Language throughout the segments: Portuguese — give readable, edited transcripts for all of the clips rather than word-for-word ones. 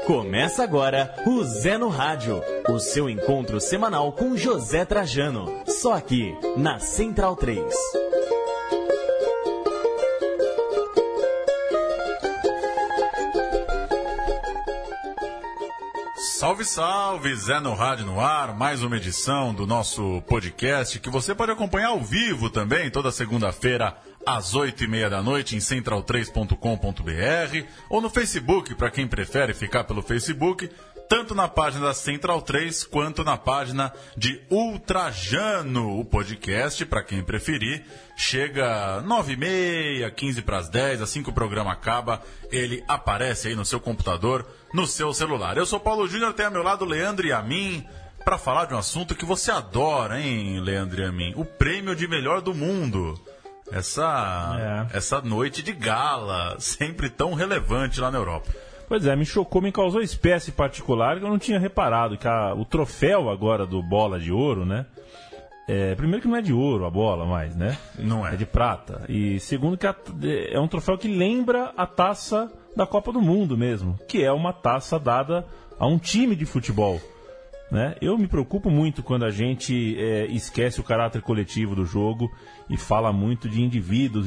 Começa agora o Zé no Rádio, o seu encontro semanal com José Trajano, só aqui na Central 3. Salve, salve, Zé no Rádio no ar, mais uma edição do nosso podcast que você pode acompanhar ao vivo também, toda segunda-feira às 8h30 da noite em central3.com.br ou no Facebook, para quem prefere ficar pelo Facebook, tanto na página da Central 3 quanto na página de Ultrajano. O podcast, para quem preferir, chega 9h30, 15:10, assim que o programa acaba, ele aparece aí no seu computador, no seu celular. Eu sou Paulo Júnior, tem ao meu lado Leandro e Amin, para falar de um assunto que você adora, hein, Leandro e Amin? O prêmio de melhor do mundo. Essa noite de gala, sempre tão relevante lá na Europa. Pois é, me chocou, me causou espécie particular que eu não tinha reparado, que o troféu agora do Bola de Ouro, né? Primeiro que não é de ouro a bola mais, né? Não é. É de prata. E segundo que é um troféu que lembra a taça da Copa do Mundo mesmo, que é uma taça dada a um time de futebol, né? Eu me preocupo muito quando a gente esquece o caráter coletivo do jogo e fala muito de indivíduos,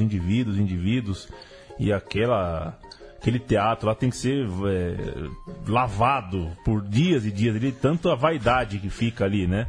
e aquele teatro lá tem que ser lavado por dias e dias, tanto a vaidade que fica ali, né?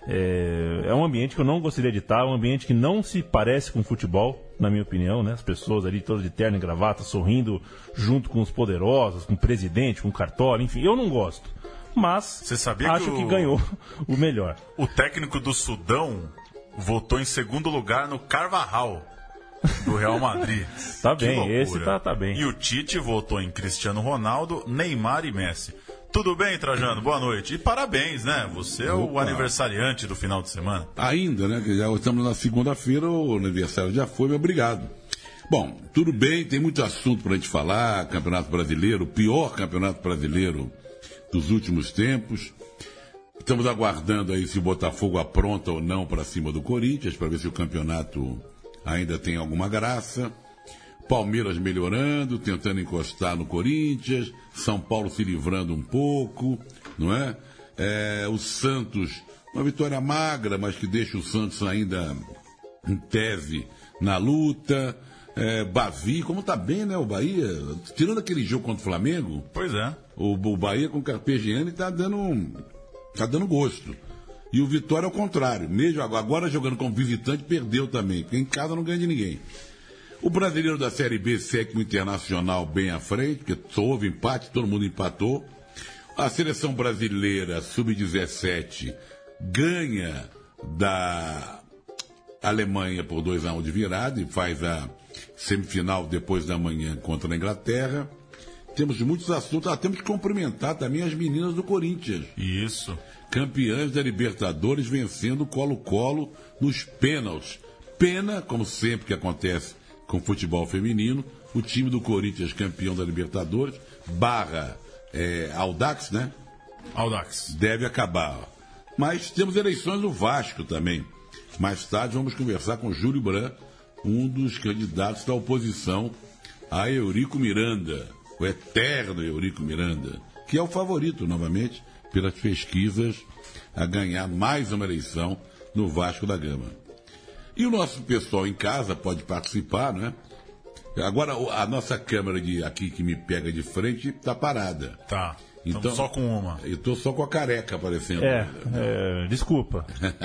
É um ambiente que eu não gostaria de estar, é um ambiente que não se parece com futebol, na minha opinião, né? As pessoas ali todas de terno e gravata, sorrindo junto com os poderosos, com o presidente, com o Cartola, enfim, eu não gosto. Mas acho que ganhou o melhor. O técnico do Sudão votou em segundo lugar no Carvajal, do Real Madrid. Tá bem, esse tá bem. E o Tite votou em Cristiano Ronaldo, Neymar e Messi. Tudo bem, Trajano? Boa noite. E parabéns, né? Você é o aniversariante do final de semana. Ainda, né? Que já estamos na segunda-feira, o aniversário já foi, mas obrigado. Bom, tudo bem, tem muito assunto pra gente falar. Campeonato Brasileiro, o pior Campeonato Brasileiro dos últimos tempos. Estamos aguardando aí se o Botafogo apronta ou não para cima do Corinthians, para ver se o campeonato ainda tem alguma graça. Palmeiras melhorando, tentando encostar no Corinthians. São Paulo se livrando um pouco, não é? O Santos, uma vitória magra, mas que deixa o Santos ainda em tese na luta. Bavi, como tá bem, né, o Bahia? Tirando aquele jogo contra o Flamengo. Pois é. O Bahia com o Carpegiani tá dando gosto. E o Vitória ao contrário. Mesmo agora jogando como visitante, perdeu também. Porque em casa não ganha de ninguém. O brasileiro da Série B segue o Internacional bem à frente, porque só houve empate, todo mundo empatou. A seleção brasileira sub-17 ganha da Alemanha por 2-1 de virada e faz a semifinal depois da manhã contra a Inglaterra. Temos muitos assuntos. Temos que cumprimentar também as meninas do Corinthians. Isso. Campeãs da Libertadores, vencendo o Colo-Colo nos pênaltis. Pena, como sempre que acontece com o futebol feminino, o time do Corinthians campeão da Libertadores, Audax, né? Audax. Deve acabar. Mas temos eleições do Vasco também. Mais tarde vamos conversar com Júlio Brandt, um dos candidatos da oposição a Eurico Miranda, o eterno Eurico Miranda, que é o favorito, novamente, pelas pesquisas, a ganhar mais uma eleição no Vasco da Gama. E o nosso pessoal em casa pode participar, né? Agora, a nossa câmera aqui que me pega de frente está parada. Tá. Então, só com uma. Eu estou só com a careca aparecendo. Desculpa.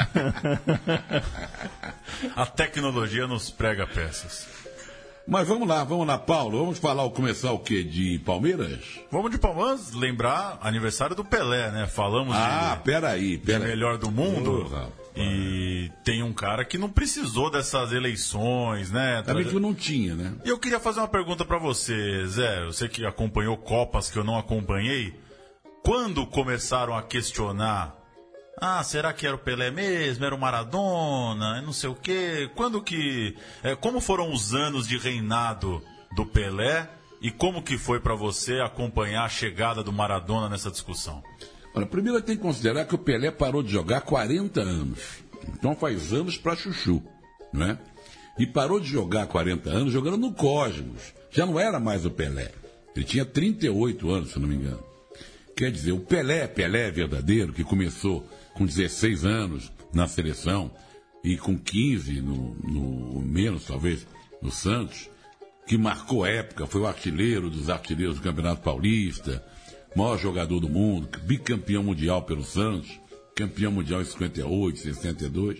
A tecnologia nos prega peças. Mas vamos lá, Paulo. Vamos começar o quê? De Palmeiras? Vamos de Palmeiras, lembrar aniversário do Pelé, né? Falamos peraí. Melhor do mundo. E tem um cara que não precisou dessas eleições, né? Também que não tinha, né? E eu queria fazer uma pergunta pra você, Zé. Você que acompanhou Copas que eu não acompanhei. Quando começaram a questionar, será que era o Pelé mesmo? Era o Maradona? Não sei o quê. Como foram os anos de reinado do Pelé? E como que foi pra você acompanhar a chegada do Maradona nessa discussão? Olha, primeiro tem que considerar que o Pelé parou de jogar há 40 anos. Então faz anos pra chuchu, não é? E parou de jogar há 40 anos jogando no Cosmos. Já não era mais o Pelé. Ele tinha 38 anos, se não me engano. Quer dizer, o Pelé verdadeiro, que começou com 16 anos na seleção e com 15 no menos, talvez, no Santos, que marcou a época, foi o artilheiro dos artilheiros do Campeonato Paulista, maior jogador do mundo, bicampeão mundial pelo Santos, campeão mundial em 58, 62.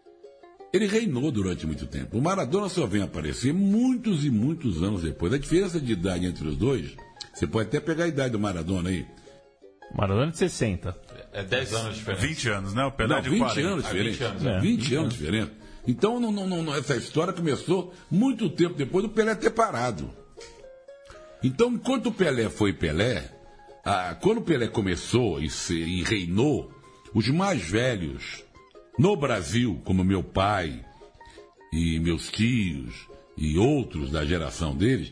Ele reinou durante muito tempo. O Maradona só vem aparecer muitos e muitos anos depois. A diferença de idade entre os dois, você pode até pegar a idade do Maradona aí. Maradona de 60. É 10 anos diferente. 20 anos, né? O Pelé Não, de 20 40. anos diferente. 20 anos, 20 anos diferente. Então, essa história começou muito tempo depois do Pelé ter parado. Então, enquanto o Pelé foi Pelé, quando o Pelé começou e reinou, os mais velhos no Brasil, como meu pai e meus tios e outros da geração deles,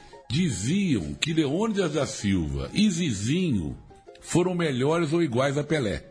diziam que Leônidas da Silva e Zizinho foram melhores ou iguais a Pelé.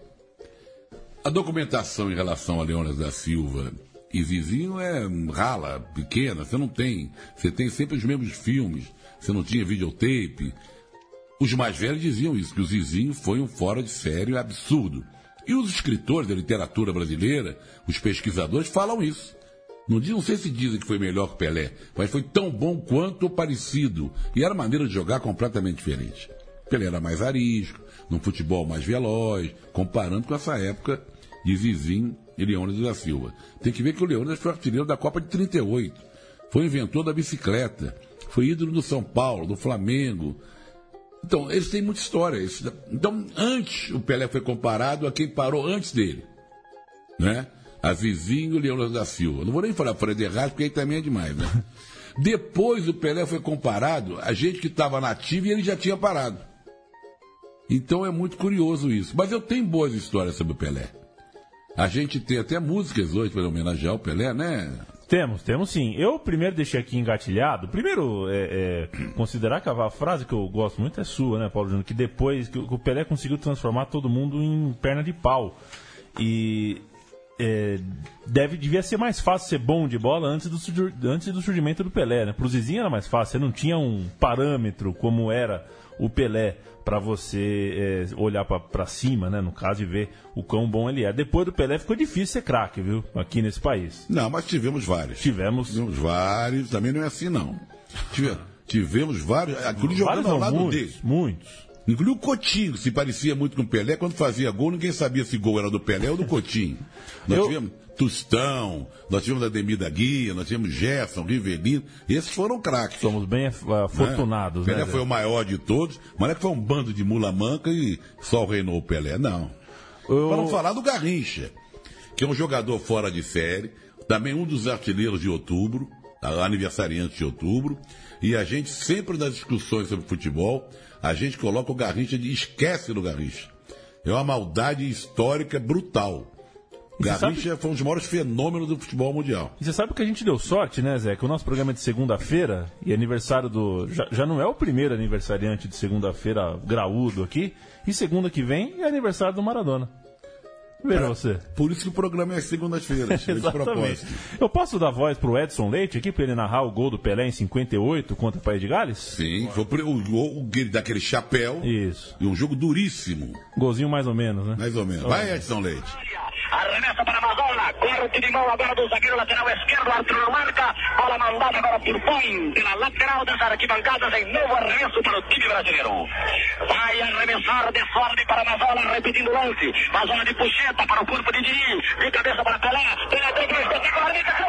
A documentação em relação a Leônidas da Silva e Zizinho é rala, pequena, você tem sempre os mesmos filmes, você não tinha videotape. Os mais velhos diziam isso, que o Zizinho foi um fora de série absurdo. E os escritores da literatura brasileira, os pesquisadores, falam isso. Não sei se dizem que foi melhor que o Pelé, mas foi tão bom quanto ou parecido. E era maneira de jogar completamente diferente. Pelé era mais arisco, num futebol mais veloz, comparando com essa época de Zizinho e Leônidas da Silva. Tem que ver que o Leônidas foi artilheiro da Copa de 38. Foi inventor da bicicleta. Foi ídolo do São Paulo, do Flamengo. Então, eles têm muita história. Então, antes o Pelé foi comparado a quem parou antes dele, né? A Zizinho e Leônidas da Silva. Não vou nem falar Fred Errázuriz, porque aí também é demais, né? Depois o Pelé foi comparado a gente que estava nativo e ele já tinha parado. Então é muito curioso isso. Mas eu tenho boas histórias sobre o Pelé. A gente tem até músicas hoje para homenagear o Pelé, né? Temos sim. Eu primeiro deixei aqui engatilhado. Primeiro, considerar que a frase que eu gosto muito é sua, né, Paulo Júnior? Que depois que o Pelé conseguiu transformar todo mundo em perna de pau. E devia ser mais fácil ser bom de bola antes do surgimento do Pelé, né? Pro Zizinho era mais fácil. Você não tinha um parâmetro como era o Pelé para você olhar para cima, né, no caso, e ver o quão bom ele é. Depois do Pelé ficou difícil ser craque, viu, aqui nesse país. Não, mas tivemos vários. Tivemos vários, também não é assim, não. Tivemos vários, jogando ao lado dele. Muitos. Incluiu o Coutinho, se parecia muito com o Pelé. Quando fazia gol, ninguém sabia se gol era do Pelé ou do Coutinho. Nós tivemos Tostão, nós tivemos Ademir da Guia, nós tivemos Gerson, Rivelino. Esses foram craques. Somos bem afortunados, né? Pelé foi o maior de todos, mas não é que foi um bando de mula manca e só reinou o Pelé, não. Para não falar do Garrincha, que é um jogador fora de série, também um dos artilheiros de outubro, aniversariante de outubro, e a gente sempre nas discussões sobre futebol, a gente coloca o Garrincha e esquece do Garrincha. É uma maldade histórica brutal. Garrincha foi um dos maiores fenômenos do futebol mundial. E você sabe que a gente deu sorte, né, Zé? Que o nosso programa é de segunda-feira e aniversário do... Já não é o primeiro aniversariante de segunda-feira graúdo aqui. E segunda que vem é aniversário do Maradona. Veja você. Por isso que o programa é segunda-feira. Exatamente. Eu posso dar voz pro Edson Leite aqui para ele narrar o gol do Pelé em 58 contra o País de Gales? Sim, foi o gol daquele chapéu. Isso. E um jogo duríssimo. Golzinho mais ou menos, né? Mais ou menos. Vai, Edson Leite. Arremessa para Mazola, corte de mão agora do zagueiro lateral esquerdo, Arthur marca, bola mandada agora por Põe, pela lateral das arquibancadas, em novo arremesso para o time brasileiro. Vai arremessar de sorte para Mazola, repetindo o lance, Mazola de puxeta para o corpo de Dini, de cabeça para Pelé, Pelé tem que espetacular,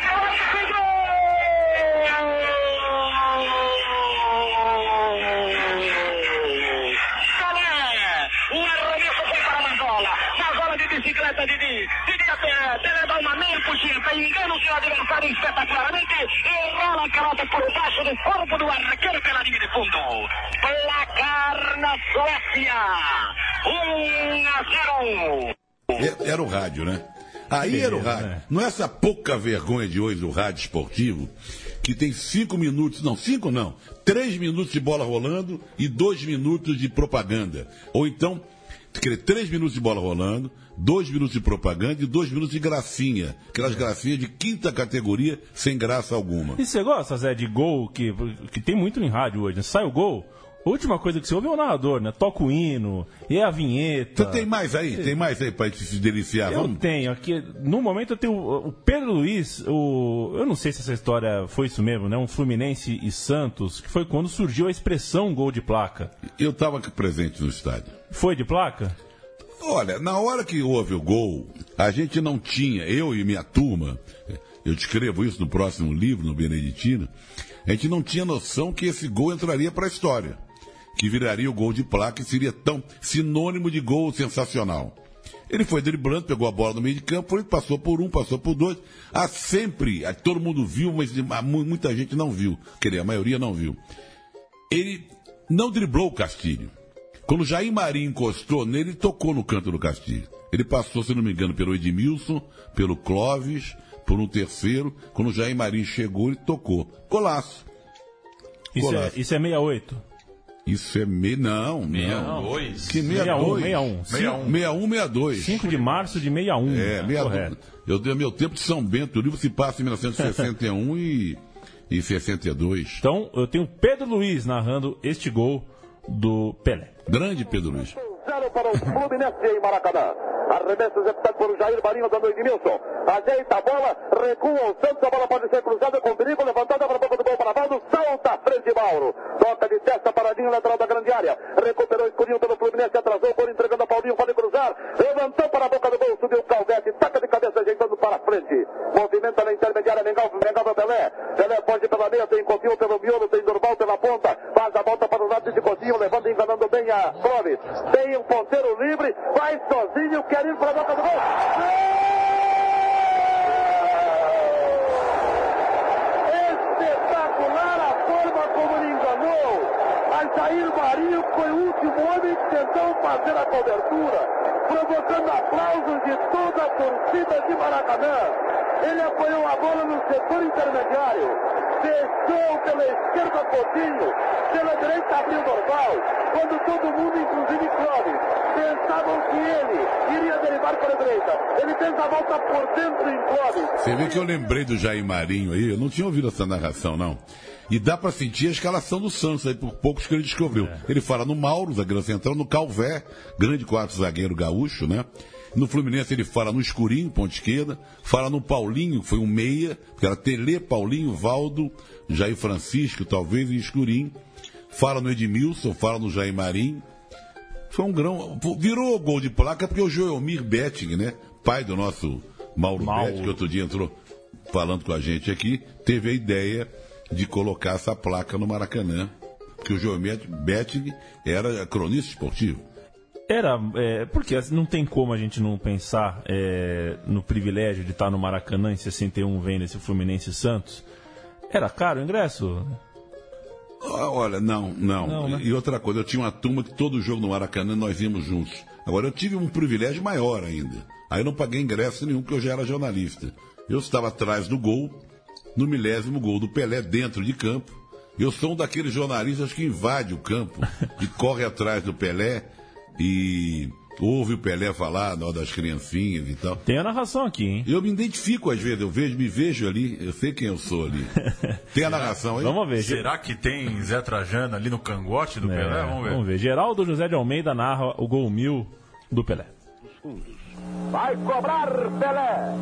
o arremesso foi para Mazola, Mazola de bicicleta, Didi até, Pelé dá uma meia puxeta, engana o seu adversário espetacularmente e rola a pelota por baixo do corpo do arqueiro pela linha de fundo. Placar na Suécia, 1-0. Era o rádio, né? Aí era o rádio. Né? Não é essa pouca vergonha de hoje do rádio esportivo, que tem 5 minutos, não, 5 não, 3 minutos de bola rolando e 2 minutos de propaganda. Ou então, 3 minutos de bola rolando, 2 minutos de propaganda e 2 minutos de gracinha. Aquelas gracinhas de quinta categoria, sem graça alguma. E você gosta, Zé, de gol, que tem muito em rádio hoje, né? Sai o gol, A última coisa que você ouve é o narrador, né? Toca o hino, e a vinheta. Você tem mais aí? Tem mais aí pra gente se deliciar? Eu Vamos? tenho aqui, no momento eu tenho o Pedro Luiz, eu não sei se essa história foi isso mesmo, né? Um Fluminense e Santos, que foi quando surgiu a expressão gol de placa. Eu estava presente no estádio. Foi de placa? Olha, na hora que houve o gol, a gente não tinha, eu e minha turma, eu descrevo isso no próximo livro, no Beneditino, a gente não tinha noção que esse gol entraria para a história, que viraria o gol de placa e seria tão sinônimo de gol sensacional. Ele foi driblando, pegou a bola no meio de campo, passou por um, passou por dois. Todo mundo viu, mas muita gente não viu. A maioria não viu. Ele não driblou o Castilho. Quando o Jair Marinho encostou nele, ele tocou no canto do Castilho. Ele passou, se não me engano, pelo Edmilson, pelo Clóvis, por um terceiro. Quando o Jair Marinho chegou, ele tocou. Golaço. Isso é 68? Isso é não. 62. Que 61. 62. 5 de março de 61. É, 62. Correto. Eu dei meu tempo de São Bento. O livro se passa em 1961 e 62. Então, eu tenho Pedro Luiz narrando este gol do Pelé. Grande Pedro Luiz. 0 para o Fluminense em Maracanã. Arremesso executado por Jair Marinho, dando Edmilson. Ajeita a bola, recua o Santos, a bola pode ser cruzada com perigo, levantada para a boca do gol para Mauro, salta à frente Mauro. Toca de testa, paradinho, lateral da grande área. Recuperou Escurinho pelo Fluminense, atrasou, por entregando a Paulinho, pode cruzar. Levantou para a boca do gol, subiu o Calvete, taca de cabeça, ajeitando para frente. Movimenta na intermediária, Mengal Pelé. Pelé pode pela meia, tem Coutinho pelo miolo, tem Durval pela ponta. Faz a volta para o lado de Coutinho, levando e enganando bem a Clóvis. Tem um ponteiro livre, vai sozinho, quer ir para a boca do gol. Espetacular a forma como ele enganou. Mas Jair Marinho foi o último homem que tentou fazer a cobertura, provocando aplausos de toda a torcida de Maracanã. Ele apoiou a bola no setor intermediário, deixou pela esquerda Coutinho, pela direita abriu Dorval, quando todo mundo, inclusive Clóvis, pensavam que ele iria derivar para a direita. Ele fez a volta por dentro em Clóvis. Você vê que eu lembrei do Jair Marinho aí, eu não tinha ouvido essa narração, não. E dá pra sentir a escalação do Santos aí, por poucos que ele descobriu. Ele fala no Mauro, zagueiro central, no Calvé, grande quarto zagueiro gaúcho, né? No Fluminense ele fala no Escurinho, ponta esquerda, fala no Paulinho, que foi um meia, que era Tele, Paulinho, Valdo, Jair Francisco, talvez, e Escurinho. Fala no Edmilson, fala no Jair Marinho. Foi um grão. Virou gol de placa porque o Joelmir Betting, né? Pai do nosso Mauro. Betting, que outro dia entrou falando com a gente aqui, teve a ideia de colocar essa placa no Maracanã. Porque o Joelmir Betting era cronista esportivo. Porque não tem como a gente não pensar no privilégio de estar no Maracanã em 61 vendo esse Fluminense e Santos. Era caro o ingresso? Olha, não, né? E outra coisa, eu tinha uma turma que todo jogo no Maracanã nós íamos juntos. Agora, eu tive um privilégio maior ainda. Aí eu não paguei ingresso nenhum, porque eu já era jornalista. Eu estava atrás do gol, no 10º gol do Pelé, dentro de campo. Eu sou um daqueles jornalistas que invade o campo e corre atrás do Pelé e ouve o Pelé falar na hora das criancinhas e tal. Tem a narração aqui, hein? Eu me identifico às vezes, me vejo ali, eu sei quem eu sou ali. Tem a narração aí? Vamos ver. Será que tem Zé Trajano ali no cangote do Pelé? Vamos ver. Geraldo José de Almeida narra o gol 1000 do Pelé. Vai cobrar Pelé.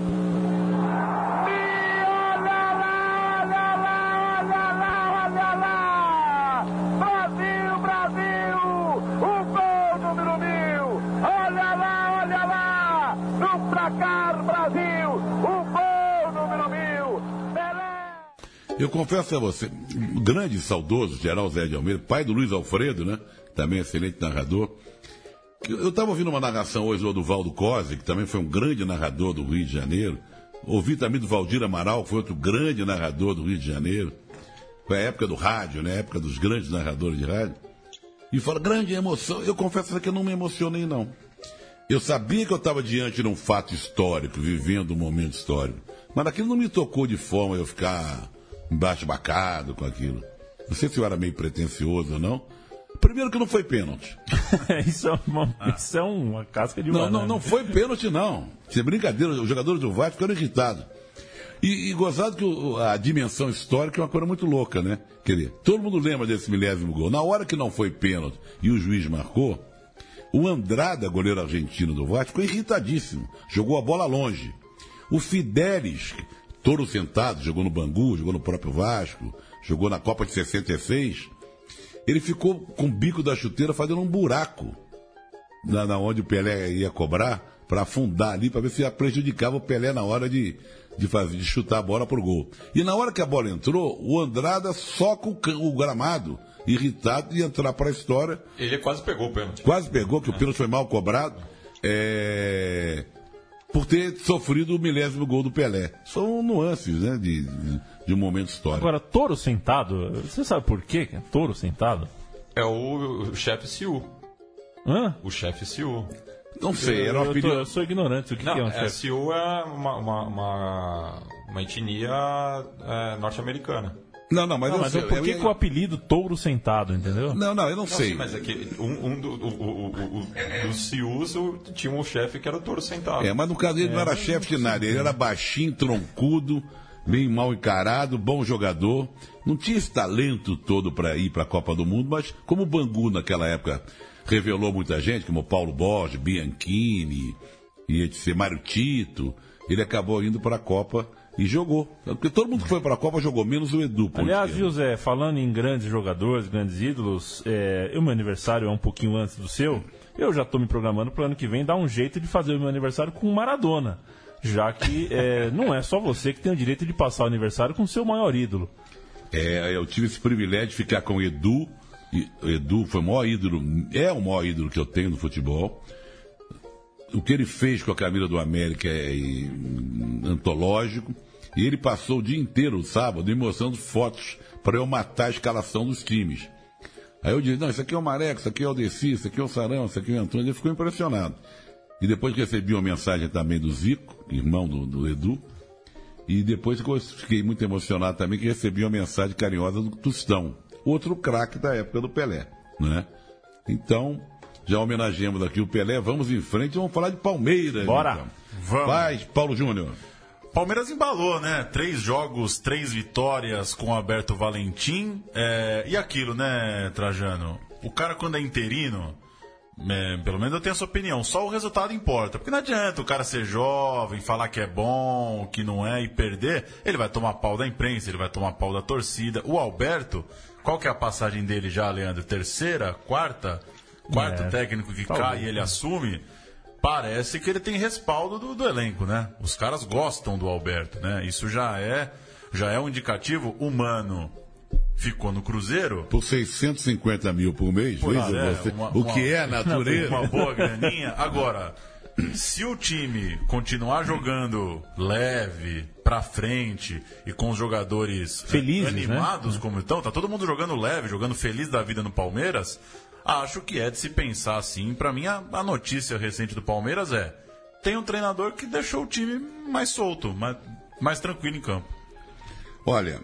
Eu confesso a você, grande e saudoso Geraldo Zé de Almeida, pai do Luiz Alfredo, né? Também excelente narrador. Eu estava ouvindo uma narração hoje do Valdo Cosi, que também foi um grande narrador do Rio de Janeiro. Ouvi também do Valdir Amaral, que foi outro grande narrador do Rio de Janeiro. Foi a época do rádio, né? A época dos grandes narradores de rádio. E fala, grande emoção. Eu confesso que eu não me emocionei, não. Eu sabia que eu estava diante de um fato histórico, vivendo um momento histórico. Mas aquilo não me tocou de forma a eu ficar embasbacado com aquilo. Não sei se eu era meio pretencioso ou não. Primeiro que não foi pênalti. Isso é uma casca de banana. Não foi pênalti, não. Isso é brincadeira. Os jogadores do Vasco ficaram irritados. E gozado que a dimensão histórica é uma coisa muito louca, né? Quer dizer, todo mundo lembra desse milésimo gol. Na hora que não foi pênalti e o juiz marcou, o Andrada, goleiro argentino do Vasco, ficou irritadíssimo. Jogou a bola longe. O Fidelis, touro sentado, jogou no Bangu, jogou no próprio Vasco, jogou na Copa de 66. Ele ficou com o bico da chuteira fazendo um buraco na onde o Pelé ia cobrar, para afundar ali, para ver se prejudicava o Pelé na hora de chutar a bola pro gol. E na hora que a bola entrou, o Andrada soca o gramado, irritado, de entrar para a história. Ele quase pegou o pênalti. Quase pegou, que o pênalti foi mal cobrado, por ter sofrido o milésimo gol do Pelé. São nuances, né, de um momento histórico. Agora, touro sentado, você sabe por quê que é touro sentado? É o chefe Siu. Hã? O chefe Siu. Não sei, era uma opinião. Eu sou ignorante. O que é um chefe? Siu é uma etnia norte-americana. Não, mas por que o apelido touro sentado, entendeu? Não, eu não sei. Sim, mas é que dos Sius tinha um chefe que era o touro sentado. Mas no caso dele não era chefe de nada, ele era baixinho, troncudo, bem mal encarado, bom jogador. Não tinha esse talento todo para ir para a Copa do Mundo, mas como o Bangu naquela época revelou muita gente, como Paulo Borges, Bianchini, e etc., Mário Tito, ele acabou indo para a Copa e jogou. Porque todo mundo que foi para a Copa jogou, menos o Edu. Aliás, José, falando em grandes jogadores, grandes ídolos, o meu aniversário é um pouquinho antes do seu. Eu já estou me programando para o ano que vem dar um jeito de fazer o meu aniversário com o Maradona. Já que não é só você que tem o direito de passar o aniversário com o seu maior ídolo. Eu tive esse privilégio de ficar com o Edu. O Edu foi o maior ídolo, é o maior ídolo que eu tenho no futebol. O que ele fez com a camisa do América é antológico. E ele passou o dia inteiro, o sábado, me mostrando fotos para eu matar a escalação dos times. Aí eu disse, não, isso aqui é o Mareco, isso aqui é o Deci, isso aqui é o Sarão, isso aqui é o Antônio. Ele ficou impressionado. E depois recebi uma mensagem também do Zico, irmão do Edu. E depois fiquei muito emocionado também que recebi uma mensagem carinhosa do Tostão, outro craque da época do Pelé, né? Então, já homenageamos aqui o Pelé, vamos em frente, vamos falar de Palmeiras. Bora! Então. Vamos. Vai, Paulo Júnior. Palmeiras embalou, né? 3 jogos, 3 vitórias com o Alberto Valentim. E aquilo, né, Trajano? O cara, quando é interino, pelo menos eu tenho essa opinião, só o resultado importa. Porque não adianta o cara ser jovem, falar que é bom, que não é, e perder. Ele vai tomar pau da imprensa, ele vai tomar pau da torcida. O Alberto, qual que é a passagem dele já, Leandro? Terceira? Quarto técnico que cai e ele assume. Parece que ele tem respaldo do elenco, né? Os caras gostam do Alberto, né? Isso já é um indicativo humano. Ficou no Cruzeiro. Por 650 mil por mês, o que é a natureza. Uma boa graninha. Agora, se o time continuar jogando leve, pra frente, e com os jogadores felizes, animados, né? Como estão, tá todo mundo jogando leve, jogando feliz da vida no Palmeiras. Acho que é de se pensar assim. Pra mim, a notícia recente do Palmeiras tem um treinador que deixou o time mais solto, mais tranquilo em campo. Olha,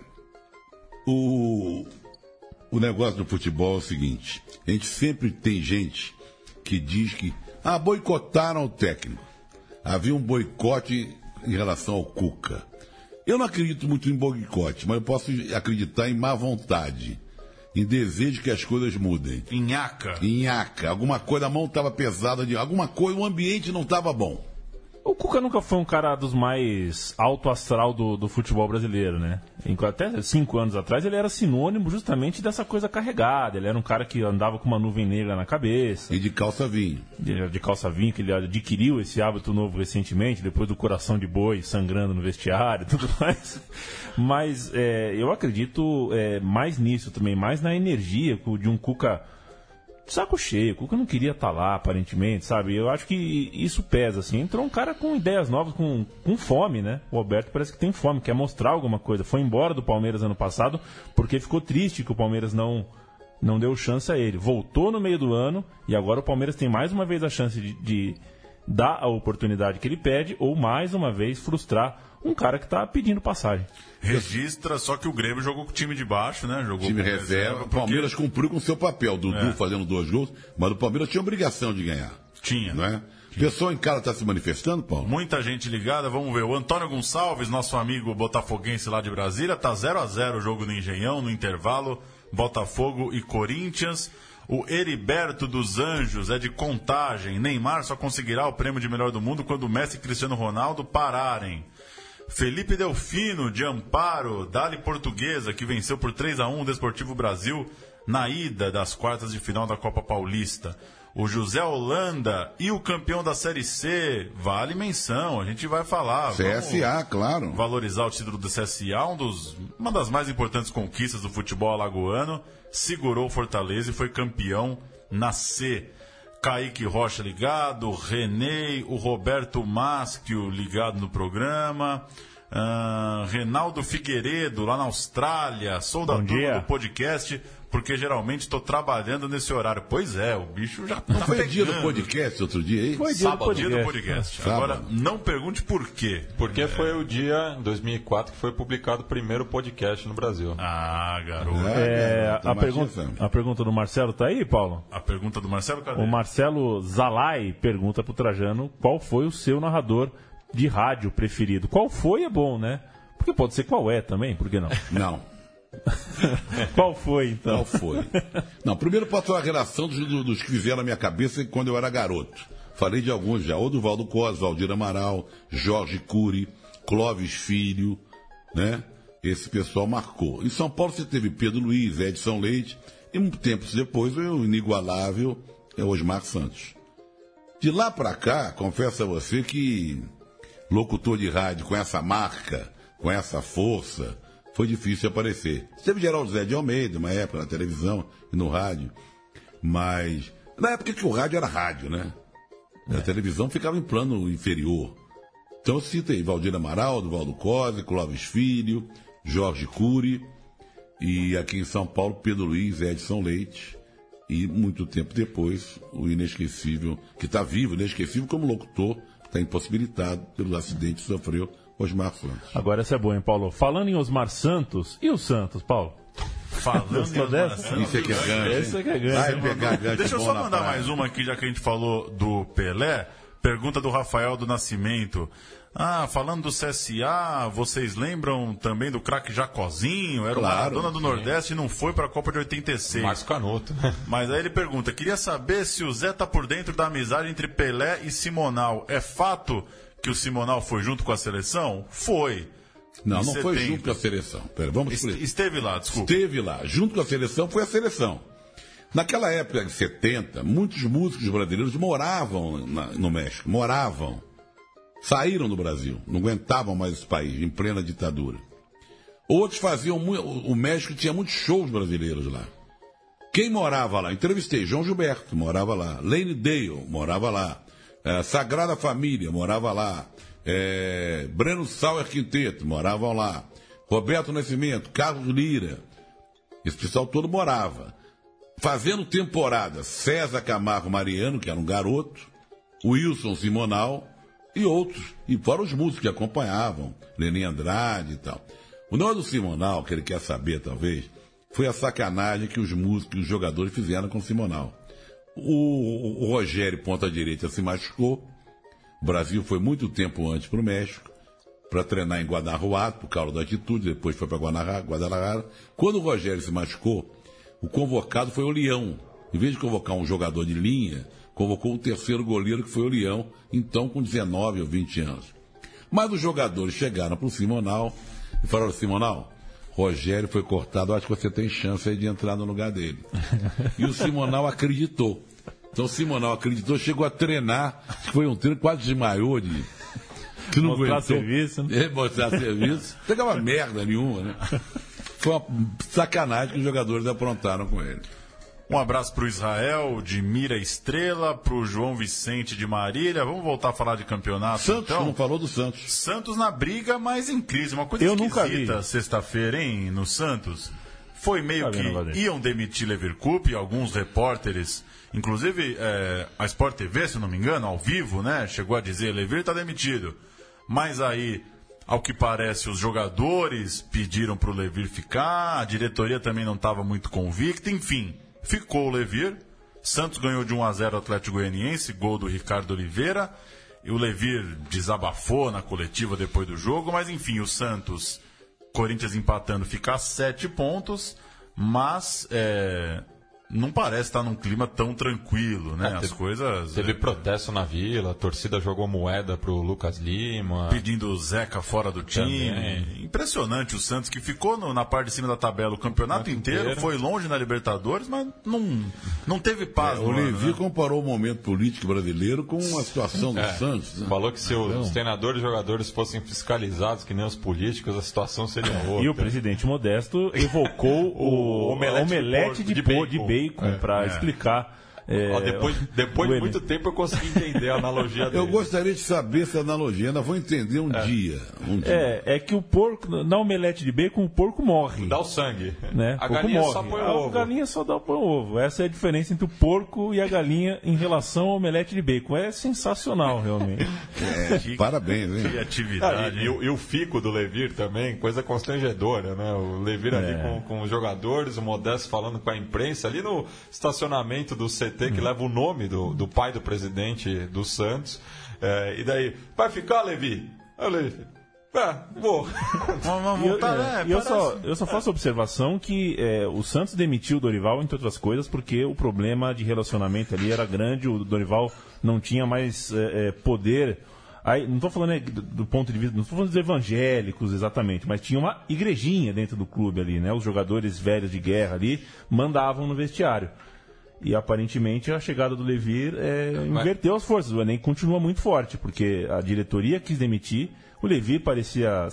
o negócio do futebol é o seguinte: a gente sempre tem gente que diz que boicotaram o técnico. Havia um boicote em relação ao Cuca. Eu não acredito muito em boicote, mas eu posso acreditar em má vontade, em desejo que as coisas mudem. Nhaca. Alguma coisa, a mão estava pesada, alguma coisa, o ambiente não estava bom. O Cuca nunca foi um cara dos mais alto astral do futebol brasileiro, né? Até 5 anos atrás ele era sinônimo justamente dessa coisa carregada. Ele era um cara que andava com uma nuvem negra na cabeça. E de calça vinho. De calça vinho, que ele adquiriu esse hábito novo recentemente, depois do coração de boi sangrando no vestiário e tudo mais. Mas eu acredito mais nisso também, mais na energia de um Cuca saco cheio. O Cuca não queria estar lá, aparentemente, sabe? Eu acho que isso pesa, assim. Entrou um cara com ideias novas, com fome, né? O Alberto parece que tem fome, quer mostrar alguma coisa. Foi embora do Palmeiras ano passado porque ficou triste que o Palmeiras não deu chance a ele. Voltou no meio do ano e agora o Palmeiras tem mais uma vez a chance de dar a oportunidade que ele pede ou mais uma vez frustrar um cara que está pedindo passagem. Registra, só que o Grêmio jogou com o time de baixo, né? Jogou time reserva. O Palmeiras cumpriu com o seu papel. Dudu fazendo 2 gols, mas o Palmeiras tinha obrigação de ganhar. Tinha. Não é? aqui. O pessoal em casa está se manifestando, Paulo? Muita gente ligada, vamos ver. O Antônio Gonçalves, nosso amigo botafoguense lá de Brasília, tá 0-0 o jogo no Engenhão, no intervalo, Botafogo e Corinthians. O Heriberto dos Anjos é de Contagem. Neymar só conseguirá o prêmio de melhor do mundo quando Messi e Cristiano Ronaldo pararem. Felipe Delfino, de Amparo, Dali Portuguesa, que venceu por 3-1 o Desportivo Brasil na ida das quartas de final da Copa Paulista. O José Holanda e o campeão da Série C, vale menção, a gente vai falar. CSA, claro. Valorizar o título do CSA, uma das mais importantes conquistas do futebol alagoano. Segurou o Fortaleza e foi campeão na C. Kaique Rocha ligado, Renê, o Roberto Maschio ligado no programa, Reinaldo Figueiredo lá na Austrália, sou da turma do podcast, porque geralmente estou trabalhando nesse horário. Pois é, o bicho já tá foi pegando. Dia do podcast outro dia aí? Foi dia Sábado, dia do podcast. Sábado. Agora, não pergunte por quê. Porque foi o dia, em 2004, que foi publicado o primeiro podcast no Brasil. Ah, garoto. A pergunta do Marcelo tá aí, Paulo? A pergunta do Marcelo, cadê? O Marcelo Zalai pergunta pro Trajano qual foi o seu narrador de rádio preferido. Qual foi é bom, né? Porque pode ser qual é também, por que não? Não. Qual foi, então? Qual foi? Não, primeiro posso falar a relação dos que fizeram na minha cabeça quando eu era garoto. Falei de alguns já, ou do Valdo Cos, Valdir Amaral, Jorge Cury, Clóvis Filho, né? Esse pessoal marcou. Em São Paulo você teve Pedro Luiz, Edson Leite, e tempos depois o inigualável Osmar Santos. De lá pra cá, confesso a você que locutor de rádio com essa marca, com essa força, foi difícil aparecer. Teve Geraldo Zé de Almeida, uma época na televisão e no rádio, mas na época que o rádio era rádio, né? A televisão ficava em plano inferior. Então eu citei Valdir Amaral, Valdo Cose, Clóvis Filho, Jorge Cury, e aqui em São Paulo, Pedro Luiz, Edson Leite, e muito tempo depois, o inesquecível, que está vivo, inesquecível como locutor, está impossibilitado pelo acidente que sofreu Osmar Santos. Agora essa é boa, hein, Paulo? Falando em Osmar Santos, e o Santos, Paulo? Falando em Osmar Santos. Isso é que é gancho. Esse é que é gancho. Vai pegar gancho. Deixa eu bom só na mandar praia. mais uma aqui, já que a gente falou do Pelé. Pergunta do Rafael do Nascimento. Falando do CSA, vocês lembram também do craque Jacozinho? Era o Maradona do Nordeste e não foi para a Copa de 86. Márcio Canuto. Mas aí ele pergunta, queria saber se o Zé tá por dentro da amizade entre Pelé e Simonal. É fato que o Simonal foi junto com a seleção? Foi. Não, Em não foi 70. junto com a seleção. Pera, vamos explicar. Esteve lá, desculpa. Esteve lá. Junto com a seleção foi a seleção. Naquela época de 70, muitos músicos brasileiros moravam no México. Moravam. Saíram do Brasil. Não aguentavam mais esse país, em plena ditadura. Outros faziam muito. O México tinha muitos shows brasileiros lá. Quem morava lá? Entrevistei João Gilberto, morava lá. Lane Dale, morava lá. Sagrada Família, morava lá. Breno Sauer Quinteto, moravam lá. Roberto Nascimento, Carlos Lira. Esse pessoal todo morava. Fazendo temporada, César Camargo Mariano, que era um garoto, Wilson Simonal e outros. E fora os músicos que acompanhavam, Lenin Andrade e tal. O nome do Simonal, que ele quer saber talvez, foi a sacanagem que os músicos e os jogadores fizeram com o Simonal. O Rogério, ponta direita, se machucou. O Brasil foi muito tempo antes para o México, para treinar em Guadalajara, por causa da altitude, depois foi para Guadalajara. Quando o Rogério se machucou, o convocado foi o Leão. Em vez de convocar um jogador de linha, convocou o terceiro goleiro, que foi o Leão, então com 19 ou 20 anos. Mas os jogadores chegaram para o Simonal e falaram: Simonal, Rogério foi cortado, acho que você tem chance aí de entrar no lugar dele. E o Simonal acreditou. Então o Simonal acreditou, chegou a treinar, foi um treino, quase desmaiou de... Que não mostrar aguentou. serviço, né? Mostrar serviço. Não pegava merda nenhuma, né? Foi uma sacanagem que os jogadores aprontaram com ele. Um abraço pro Israel, de Mira Estrela, pro João Vicente de Marília. Vamos voltar a falar de campeonato, Santos, então? não falou do Santos. Santos na briga, mas em crise. Uma coisa Eu nunca esquisita vi. sexta-feira, hein, no Santos. Foi meio Tá que vendo, Valdir? iam demitir Leverkusen, alguns repórteres, inclusive a Sport TV, se não me engano, ao vivo, né, chegou a dizer: Levir está demitido. Mas aí, ao que parece, os jogadores pediram para o Levir ficar, a diretoria também não estava muito convicta, enfim, ficou o Levir. Santos ganhou de 1-0 o Atlético Goianiense, gol do Ricardo Oliveira. E o Levir desabafou na coletiva depois do jogo, mas enfim, o Santos, Corinthians empatando, fica a 7 pontos, mas não parece estar num clima tão tranquilo, né? As coisas... Teve protesto na Vila, a torcida jogou moeda pro Lucas Lima. Pedindo o Zeca fora do time. Também. Impressionante o Santos, que ficou na parte de cima da tabela o campeonato inteiro, foi longe na Libertadores, mas não teve paz. O Levi comparou o momento político brasileiro com a situação do Santos. Né? Falou que se os treinadores e jogadores fossem fiscalizados, que nem os políticos, a situação seria outra. E o presidente Modesto evocou o omelete de bacon para explicar. Depois de muito tempo eu consegui entender a analogia dele. Eu gostaria de saber essa analogia, ainda vou entender um dia. É que o porco, na omelete de bacon, o porco morre. Dá o sangue. Né? A galinha só põe o ovo. A galinha só põe o ovo. Essa é a diferença entre o porco e a galinha em relação ao omelete de bacon. É sensacional, realmente. Parabéns, hein? Criatividade. E o fico do Levir também, coisa constrangedora, né? O Levir ali com os jogadores, o Modesto falando com a imprensa, ali no estacionamento do CT, que leva o nome do pai do presidente do Santos. E daí, vai ficar, Levi? Eu Levi, vou. Eu só faço a observação que o Santos demitiu o Dorival, entre outras coisas, porque o problema de relacionamento ali era grande, o Dorival não tinha mais poder. Aí, não estou falando do ponto de vista, não estou falando dos evangélicos exatamente, mas tinha uma igrejinha dentro do clube ali, né? Os jogadores velhos de guerra ali mandavam no vestiário. E aparentemente a chegada do Levir inverteu as forças. O Enem continua muito forte, porque a diretoria quis demitir. O Levir parecia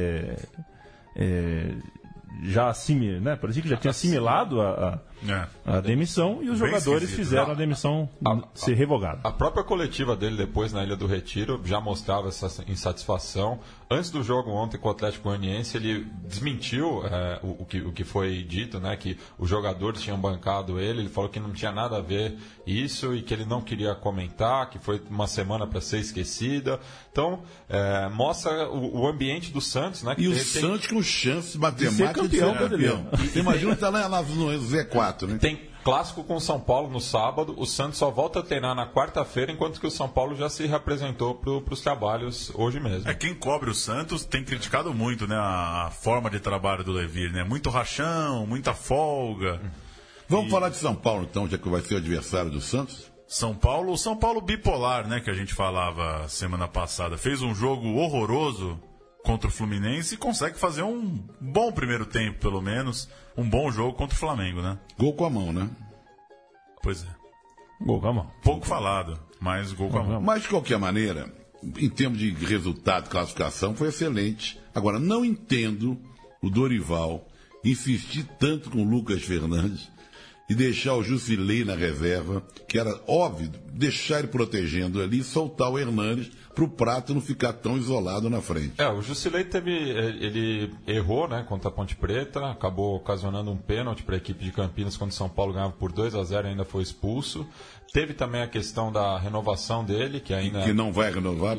né? Parecia que já tinha assimilado a demissão, e os jogadores fizeram a demissão ser revogada. A própria coletiva dele depois na Ilha do Retiro já mostrava essa insatisfação. Antes do jogo ontem com o Atlético Goianiense, ele desmentiu o que foi dito, né, que os jogadores tinham bancado ele. Ele falou que não tinha nada a ver isso e que ele não queria comentar, que foi uma semana para ser esquecida. Então, mostra o ambiente do Santos, né? Que o Santos com chances matemáticas de ser campeão. Você imagina estar lá no Z4, né? Tem clássico com o São Paulo no sábado, o Santos só volta a treinar na quarta-feira, enquanto que o São Paulo já se reapresentou para os trabalhos hoje mesmo. Quem cobre o Santos tem criticado muito, né, a forma de trabalho do Levir, né? Muito rachão, muita folga. Vamos falar de São Paulo, então, já que vai ser o adversário do Santos? São Paulo bipolar, né, que a gente falava semana passada. Fez um jogo horroroso contra o Fluminense e consegue fazer um bom primeiro tempo, pelo menos. Um bom jogo contra o Flamengo, né? Gol com a mão, né? Pois é. Gol com a mão. Pouco falado, mas gol com a mão. Mas, de qualquer maneira, em termos de resultado, classificação, foi excelente. Agora, não entendo o Dorival insistir tanto com o Lucas Fernandes e deixar o Jusilei na reserva, que era óbvio, deixar ele protegendo ali e soltar o Hernanes para o Prato não ficar tão isolado na frente. O Jusilei ele errou, né, contra a Ponte Preta, acabou ocasionando um pênalti para a equipe de Campinas quando o São Paulo ganhava por 2-0 e ainda foi expulso. Teve também a questão da renovação dele, que ainda... Que não vai renovar,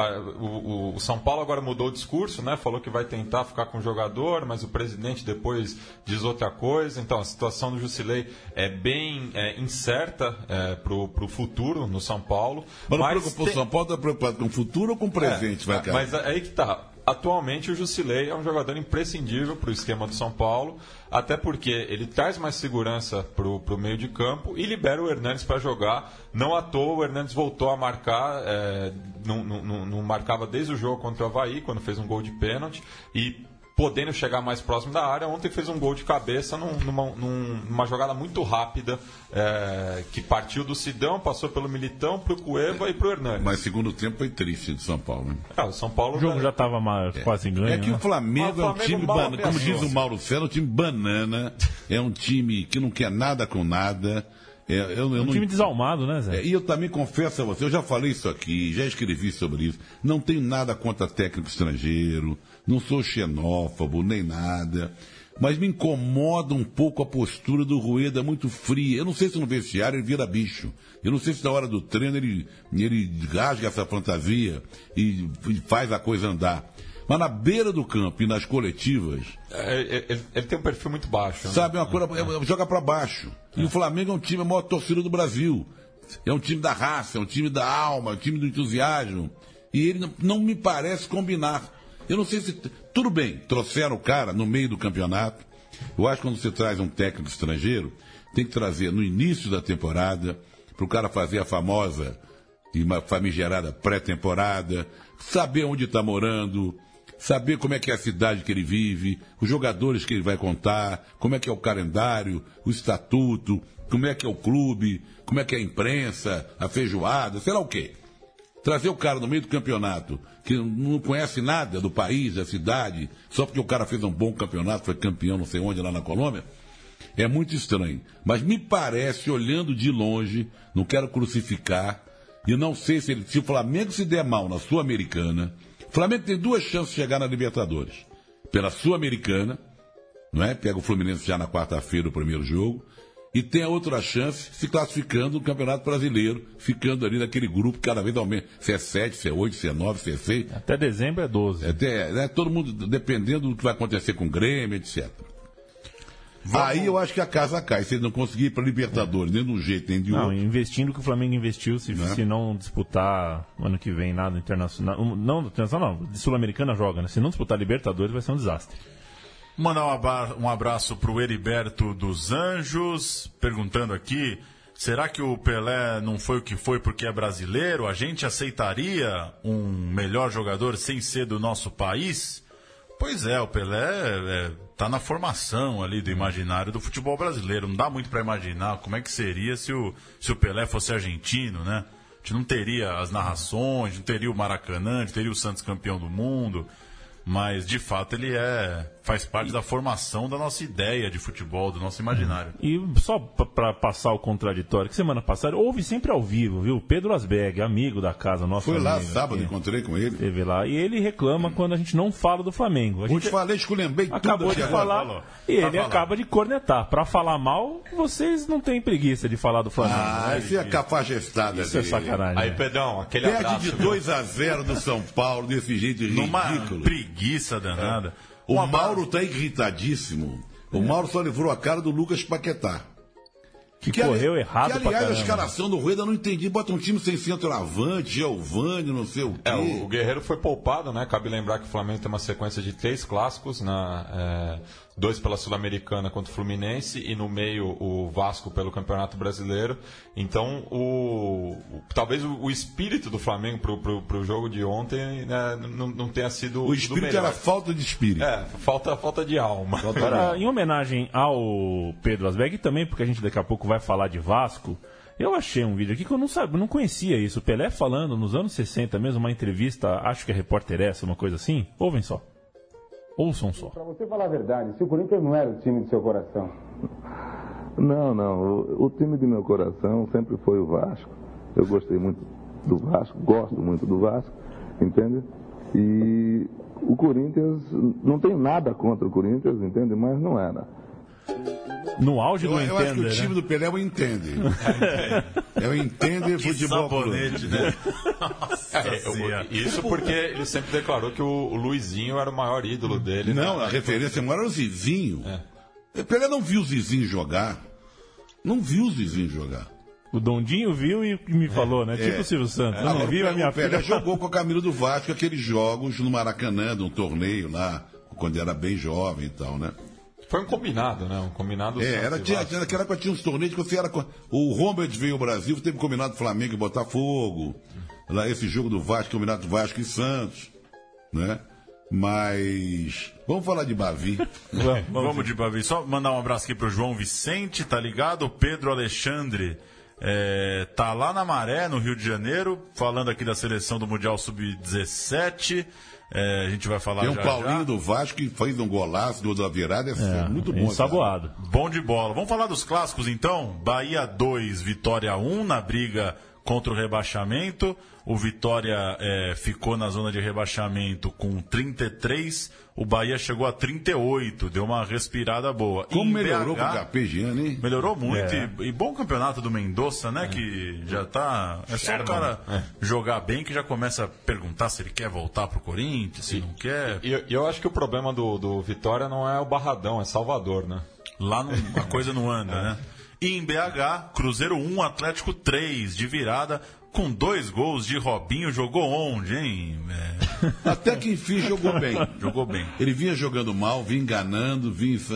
O São Paulo agora mudou o discurso, né? Falou que vai tentar ficar com o jogador, mas o presidente depois diz outra coisa. Então, a situação do Jusilei é bem incerta para o futuro no São Paulo. Mas o São Paulo está preocupado com o futuro ou com o presente? Mas aí que está. Atualmente o Jusilei é um jogador imprescindível para o esquema do São Paulo, até porque ele traz mais segurança para o meio de campo e libera o Hernanes para jogar. Não à toa o Hernanes voltou a marcar, não marcava desde o jogo contra o Avaí, quando fez um gol de pênalti, e podendo chegar mais próximo da área. Ontem fez um gol de cabeça numa jogada muito rápida, que partiu do Sidão, passou pelo Militão, pro Cueva e pro Hernanes. Mas segundo tempo foi triste do São Paulo, né? O São Paulo... O jogo já estava quase ganho. É que o Flamengo é um time banana, como diz o Mauro César, é um time banana, é um time que não quer nada com nada. Um time desalmado, né, Zé? E eu também confesso a você, eu já falei isso aqui, já escrevi sobre isso, não tenho nada contra técnico estrangeiro, não sou xenófobo, nem nada, mas me incomoda um pouco a postura do Rueda, muito fria. Eu não sei se no vestiário ele vira bicho, eu não sei se na hora do treino ele rasga essa fantasia e faz a coisa andar. Mas na beira do campo e nas coletivas... Ele tem um perfil muito baixo. Sabe, uma coisa, joga para baixo. E o Flamengo é um time, a maior torcida do Brasil. É um time da raça, é um time da alma, é um time do entusiasmo. E ele não me parece combinar. Eu não sei se... Tudo bem, trouxeram o cara no meio do campeonato. Eu acho que quando você traz um técnico estrangeiro, tem que trazer no início da temporada, para o cara fazer a famosa e famigerada pré-temporada, saber onde está morando, saber como é que é a cidade que ele vive, os jogadores que ele vai contar, como é que é o calendário, o estatuto, como é que é o clube, como é que é a imprensa, a feijoada, sei lá o quê. Trazer o cara no meio do campeonato, que não conhece nada do país, da cidade, só porque o cara fez um bom campeonato, foi campeão não sei onde lá na Colômbia, é muito estranho. Mas me parece, olhando de longe, não quero crucificar, e não sei se o Flamengo se der mal na Sul-Americana, o Flamengo tem 2 chances de chegar na Libertadores. Pela Sul-Americana, não é? Pega o Fluminense já na quarta-feira, o primeiro jogo, e tem a outra chance se classificando no Campeonato Brasileiro, ficando ali naquele grupo cada vez aumenta. Se é 7, se é 8, se é 9, se é 6. Até dezembro é 12. Todo mundo dependendo do que vai acontecer com o Grêmio, etc. Aí eu acho que a casa cai. Se ele não conseguir ir para Libertadores, nem de um jeito, nem de outro. Não, investindo o que o Flamengo investiu, se não disputar ano que vem nada internacional. Não, internacional não. De Sul-Americana joga, né? Se não disputar Libertadores, vai ser um desastre. Mandar um abraço para o Heriberto dos Anjos, perguntando aqui: será que o Pelé não foi o que foi porque é brasileiro? A gente aceitaria um melhor jogador sem ser do nosso país? Pois é, o Pelé está na formação ali do imaginário do futebol brasileiro. Não dá muito para imaginar como é que seria se o Pelé fosse argentino, né? A gente não teria as narrações, não teria o Maracanã, não teria o Santos campeão do mundo. Mas, de fato, ele faz parte da formação da nossa ideia de futebol, do nosso imaginário. E só para passar o contraditório, que semana passada houve sempre ao vivo, viu? Pedro Asberg, amigo da casa, nosso Foi amigo. Lá sábado, encontrei com ele. Teve lá. E ele reclama quando a gente não fala do Flamengo. Eu te falei, esculhambei tudo. Acabou de falar. Falou. E ele acaba de cornetar. Para falar mal, vocês não têm preguiça de falar do Flamengo. Isso é cafajestada. Isso é sacanagem. Aí, Pedrão, aquele Perde abraço. de 2-0 do São Paulo, desse jeito ridículo. Numa preguiça danada. O Mauro está irritadíssimo. O Mauro só livrou a cara do Lucas Paquetá. Que correu errado pra aliás, a caramba. escalação do Rueda eu não entendi. Bota um time sem centroavante, Giovani, não sei o quê. O Guerreiro foi poupado, né? Cabe lembrar que o Flamengo tem uma sequência de 3 clássicos, 2 pela Sul-Americana contra o Fluminense e no meio o Vasco pelo Campeonato Brasileiro. Então, talvez o espírito do Flamengo pro jogo de ontem, né, não tenha sido o espírito era falta de espírito. Falta de alma. Agora, em homenagem ao Pedro Asberg e também porque a gente daqui a pouco vai falar de Vasco, eu achei um vídeo aqui que eu não conhecia isso. O Pelé falando nos anos 60 mesmo, uma entrevista, acho que é Repórter essa, uma coisa assim. Ouvem só. Ouçam só. Para você falar a verdade, se o Corinthians não era o time do seu coração? Não. O time do meu coração sempre foi o Vasco. Eu gostei muito do Vasco, gosto muito do Vasco, entende? E o Corinthians, não tenho nada contra o Corinthians, entende? Mas não era. No auge do Entender, eu acho que o time do Pelé é o Entender. É o Entender Futebol Clube, né? Isso porque ele sempre declarou que o Luizinho era o maior ídolo dele. Não, a referência maior era o Zizinho. O Pelé não viu o Zizinho jogar. Não viu o Zizinho jogar. O Dondinho viu e me falou, né? Tipo o Silvio Santos. Não viu a minha filha. O Pelé jogou com a Camilo do Vasco aqueles jogos no Maracanã, de um torneio lá, quando era bem jovem e tal, né? Foi um combinado, né? Um combinado. Naquela época tinha uns torneios que você era. O Rombert veio ao Brasil, teve combinado Flamengo e Botafogo. Lá esse jogo do Vasco, combinado do Vasco e Santos. Né? Mas. Vamos falar de Bavi. Vamos de Bavi. Só mandar um abraço aqui pro João Vicente, tá ligado? O Pedro Alexandre. Tá lá na Maré, no Rio de Janeiro, falando aqui da seleção do Mundial Sub-17. A gente vai falar Tem um já, Paulinho do Vasco que fez um golaço do da virada, muito bom. Ensaboado. Bom de bola. Vamos falar dos clássicos então? Bahia 2, Vitória 1 na briga contra o rebaixamento. O Vitória ficou na zona de rebaixamento com 33, o Bahia chegou a 38, deu uma respirada boa. Como em melhorou BH, com o Carpegiani, hein? melhorou muito, e bom campeonato do Mendonça, né? Que já tá... É só o cara jogar bem que já começa a perguntar se ele quer voltar pro Corinthians, se não quer. E eu acho que o problema do Vitória não é o Barradão, é Salvador, né? Lá a coisa não anda, né? E em BH, Cruzeiro 1, Atlético 3, de virada, com 2 gols de Robinho. Jogou onde, hein? Até que enfim jogou bem. Jogou bem. Ele vinha jogando mal, vinha enganando,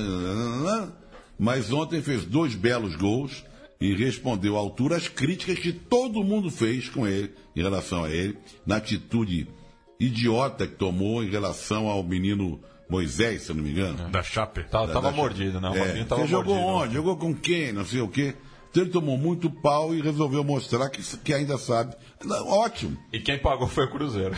mas ontem fez 2 belos gols e respondeu à altura as críticas que todo mundo fez com ele, em relação a ele, na atitude idiota que tomou em relação ao menino Moisés, se eu não me engano. Da Chape. Tava mordido, né? O Robinho tava Você jogou mordido. onde? Jogou com quem? Não sei o quê. Então ele tomou muito pau e resolveu mostrar que ainda sabe. Ótimo. E quem pagou foi o Cruzeiro.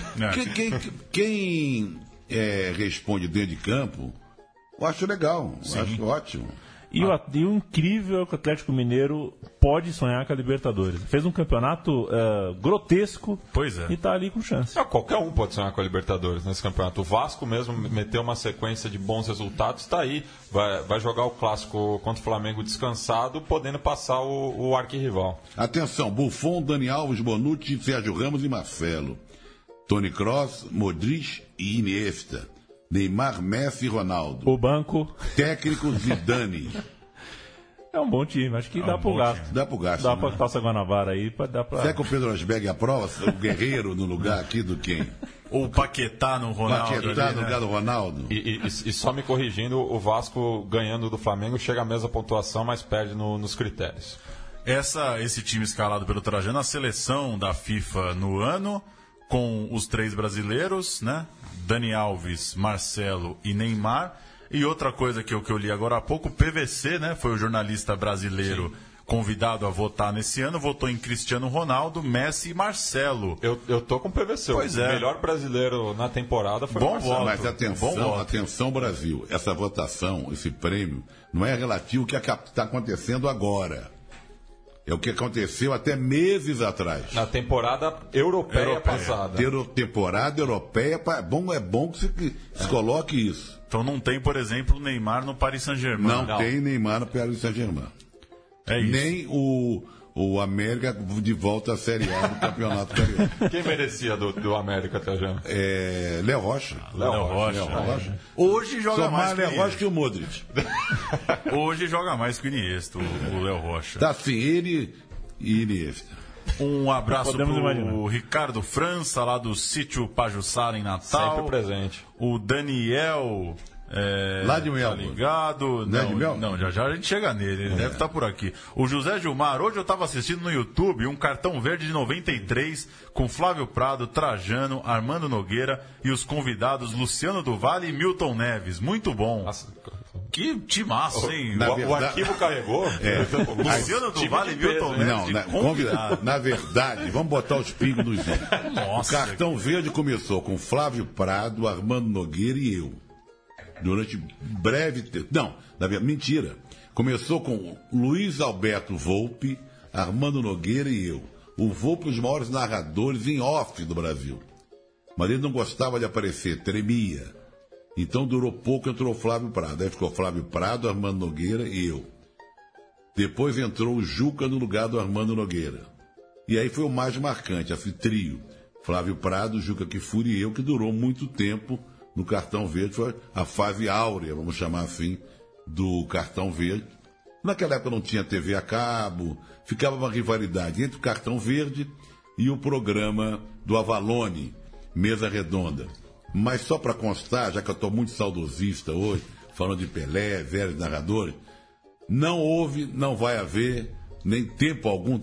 Quem responde dentro de campo, eu acho legal. Eu acho ótimo. E o incrível é que o Atlético Mineiro pode sonhar com a Libertadores. Fez um campeonato grotesco e está ali com chance. Qualquer um pode sonhar com a Libertadores nesse campeonato. O Vasco mesmo meteu uma sequência de bons resultados, está aí. Vai jogar o clássico contra o Flamengo descansado, podendo passar o arquirrival. Atenção, Buffon, Dani Alves, Bonucci, Sérgio Ramos e Marcelo. Toni Kroos, Modric e Iniesta. Neymar, Messi e Ronaldo. O banco. Técnico Zidane. É um bom time, acho que dá pro gasto. Dá pro gasto. Dá pra passar Guanabara aí, dá pra... Será que o Pedro Asberg aprova o Guerreiro no lugar aqui do quem? Ou o Paquetá no Ronaldo. Paquetá no lugar do Ronaldo. E só me corrigindo, o Vasco ganhando do Flamengo chega à mesma pontuação, mas perde nos critérios. Esse time escalado pelo Trajano, a seleção da FIFA no ano, com os 3 brasileiros, né? Dani Alves, Marcelo e Neymar. E outra coisa que eu li agora há pouco, o PVC, né? Foi o jornalista brasileiro convidado a votar nesse ano, votou em Cristiano Ronaldo, Messi e Marcelo. Eu tô com o PVC. Pois o melhor brasileiro na temporada foi o Marcelo. Voto. Mas atenção Brasil, essa votação, esse prêmio, não é relativo ao que está acontecendo agora. É o que aconteceu até meses atrás. Na temporada europeia passada. Temporada europeia, é bom que se coloque isso. Então não tem, por exemplo, o Neymar no Paris Saint-Germain. Não tem Neymar no Paris Saint-Germain. É isso. Nem o América de volta à Série A do Campeonato Carioca. Quem merecia do América, Trajano? Léo Rocha. Léo Rocha. Hoje joga mais Léo Rocha que o Modric. Hoje joga mais que o Iniesta, o Léo Rocha. Tá assim, ele e Iniesta. Um abraço pro Ricardo França, lá do sítio Pajuçara, em Natal. Sempre presente. O Daniel... lá de Mel. Tá ligado? Não, já a gente chega nele, ele deve estar por aqui. O José Gilmar, hoje eu estava assistindo no YouTube um cartão verde de 93 com Flávio Prado, Trajano, Armando Nogueira e os convidados Luciano do Vale e Milton Neves. Muito bom. Nossa, que timaço, hein? O arquivo carregou. Luciano do Vale e Milton Neves. Na verdade, vamos botar os pingos nos is. O cartão verde começou com Flávio Prado, Armando Nogueira e eu. Durante breve tempo. Não, mentira. Começou com Luiz Alberto Volpe, Armando Nogueira e eu. O Volpe, os maiores narradores em off do Brasil. Mas ele não gostava de aparecer, tremia. Então durou pouco, entrou o Flávio Prado. Aí ficou Flávio Prado, Armando Nogueira e eu. Depois entrou o Juca no lugar do Armando Nogueira. E aí foi o mais marcante, esse trio. Flávio Prado, Juca Kfouri e eu, que durou muito tempo. No cartão verde foi a fase áurea, vamos chamar assim, do cartão verde. Naquela época não tinha TV a cabo, ficava uma rivalidade entre o cartão verde e o programa do Avalone, Mesa Redonda. Mas só para constar, já que eu estou muito saudosista hoje, falando de Pelé, velhos narradores, não houve, não vai haver, nem tempo algum.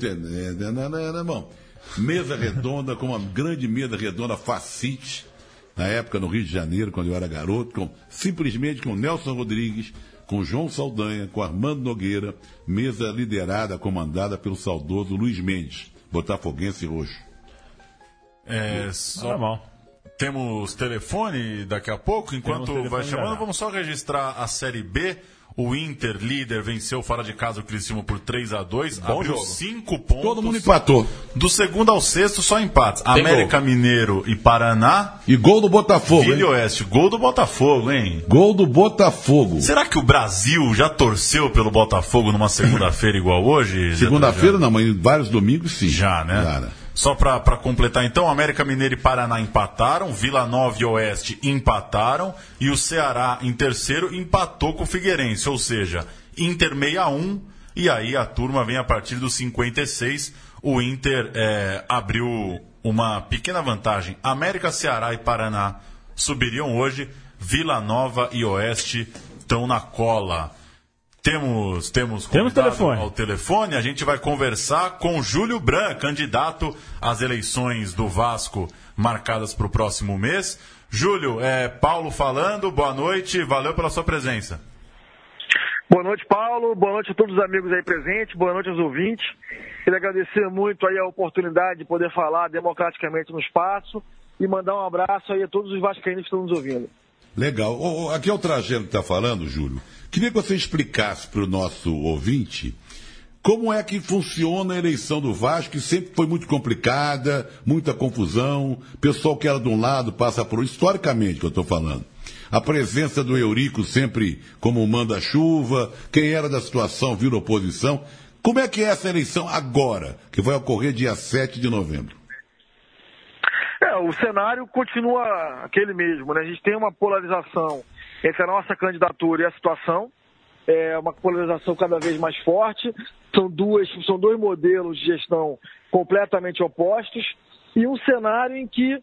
Bom, Mesa Redonda, com uma grande mesa redonda Facite, na época no Rio de Janeiro, quando eu era garoto, simplesmente com Nelson Rodrigues, com João Saldanha, com Armando Nogueira, mesa liderada, comandada pelo saudoso Luiz Mendes, botafoguense roxo. Temos telefone daqui a pouco, enquanto vai chamando, vamos só registrar a Série B. O Inter, líder, venceu fora de casa o Criciúma por 3-2. Bom abriu jogo. 5 pontos. Todo mundo empatou. Do segundo ao sexto, só empates. América Mineiro e Paraná. E gol do Botafogo, Vila e hein? Oeste. Gol do Botafogo, hein? Gol do Botafogo. Será que o Brasil já torceu pelo Botafogo numa segunda-feira igual hoje? Segunda-feira não, mas em vários domingos sim. Já, né? Já, né? Só para completar, então, América Mineiro e Paraná empataram, Vila Nova e Oeste empataram, e o Ceará, em terceiro, empatou com o Figueirense, ou seja, Inter 6-1, e aí a turma vem a partir dos 56. O Inter abriu uma pequena vantagem. América, Ceará e Paraná subiriam hoje, Vila Nova e Oeste estão na cola. Temos telefone. Ao telefone, a gente vai conversar com Júlio Bran, candidato às eleições do Vasco marcadas para o próximo mês. Júlio, Paulo falando, boa noite, valeu pela sua presença. Boa noite, Paulo, boa noite a todos os amigos aí presentes, boa noite aos ouvintes. Queria agradecer muito aí a oportunidade de poder falar democraticamente no espaço e mandar um abraço aí a todos os vascaínos que estão nos ouvindo. Legal. Aqui é o Trajano que está falando, Júlio. Queria que você explicasse para o nosso ouvinte como é que funciona a eleição do Vasco, que sempre foi muito complicada, muita confusão, pessoal que era de um lado passa por outro, historicamente que eu estou falando. A presença do Eurico sempre como manda-chuva, quem era da situação vira oposição. Como é que é essa eleição agora, que vai ocorrer dia 7 de novembro? O cenário continua aquele mesmo, né? A gente tem uma polarização entre a nossa candidatura e a situação, é uma polarização cada vez mais forte, são dois modelos de gestão completamente opostos e um cenário em que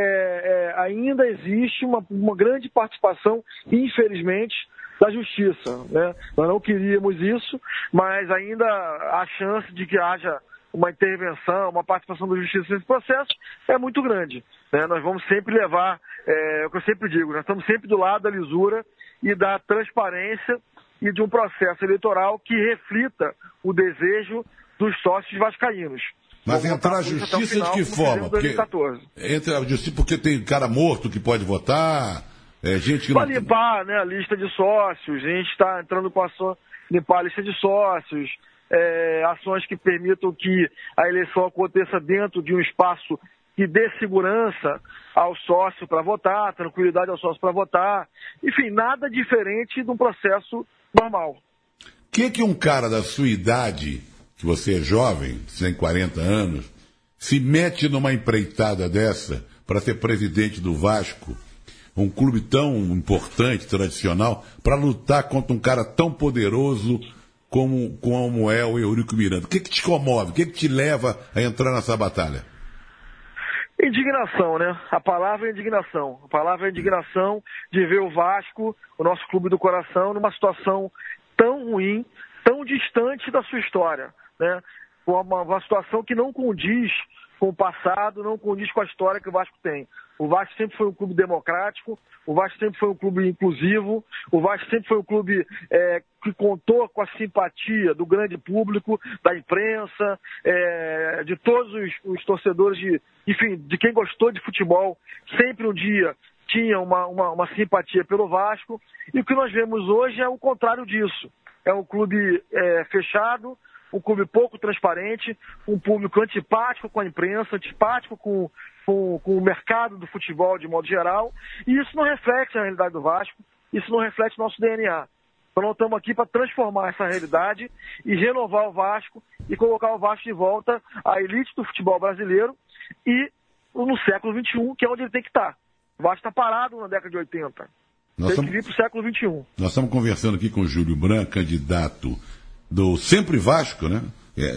ainda existe uma grande participação, infelizmente, da justiça, né? Nós não queríamos isso, mas ainda a chance de que haja uma intervenção, uma participação da justiça nesse processo é muito grande, né? Nós vamos sempre levar, é o que eu sempre digo, nós estamos sempre do lado da lisura e da transparência e de um processo eleitoral que reflita o desejo dos sócios vascaínos. Mas entrar a justiça de que forma? Entra a justiça porque tem cara morto que pode votar, gente que para limpar, né, a lista de sócios, a gente está entrando com ação, limpar a lista de sócios, ações que permitam que a eleição aconteça dentro de um espaço que dê segurança ao sócio para votar, tranquilidade ao sócio para votar, enfim, nada diferente de um processo normal. O que um cara da sua idade, que você é jovem, você tem 40 anos, se mete numa empreitada dessa para ser presidente do Vasco, um clube tão importante, tradicional, para lutar contra um cara tão poderoso como é o Eurico Miranda? O que te comove? O que te leva a entrar nessa batalha? Indignação, né? A palavra é indignação. A palavra é indignação de ver o Vasco, o nosso clube do coração, numa situação tão ruim, tão distante da sua história, né? Uma situação que não condiz com o passado, não condiz com a história que o Vasco tem. O Vasco sempre foi um clube democrático, o Vasco sempre foi um clube inclusivo, o Vasco sempre foi um clube que contou com a simpatia do grande público, da imprensa, de todos os torcedores, enfim, de quem gostou de futebol, sempre um dia tinha uma simpatia pelo Vasco, e o que nós vemos hoje é o contrário disso. É um clube fechado, um clube pouco transparente, um público antipático com a imprensa, antipático com o mercado do futebol de modo geral, e isso não reflete a realidade do Vasco, isso não reflete nosso DNA. Então nós estamos aqui para transformar essa realidade e renovar o Vasco e colocar o Vasco de volta à elite do futebol brasileiro e no século XXI, que é onde ele tem que estar. O Vasco está parado na década de 80. Tem que vir para o século XXI. Nós estamos conversando aqui com o Júlio Bran, candidato do Sempre Vasco, né?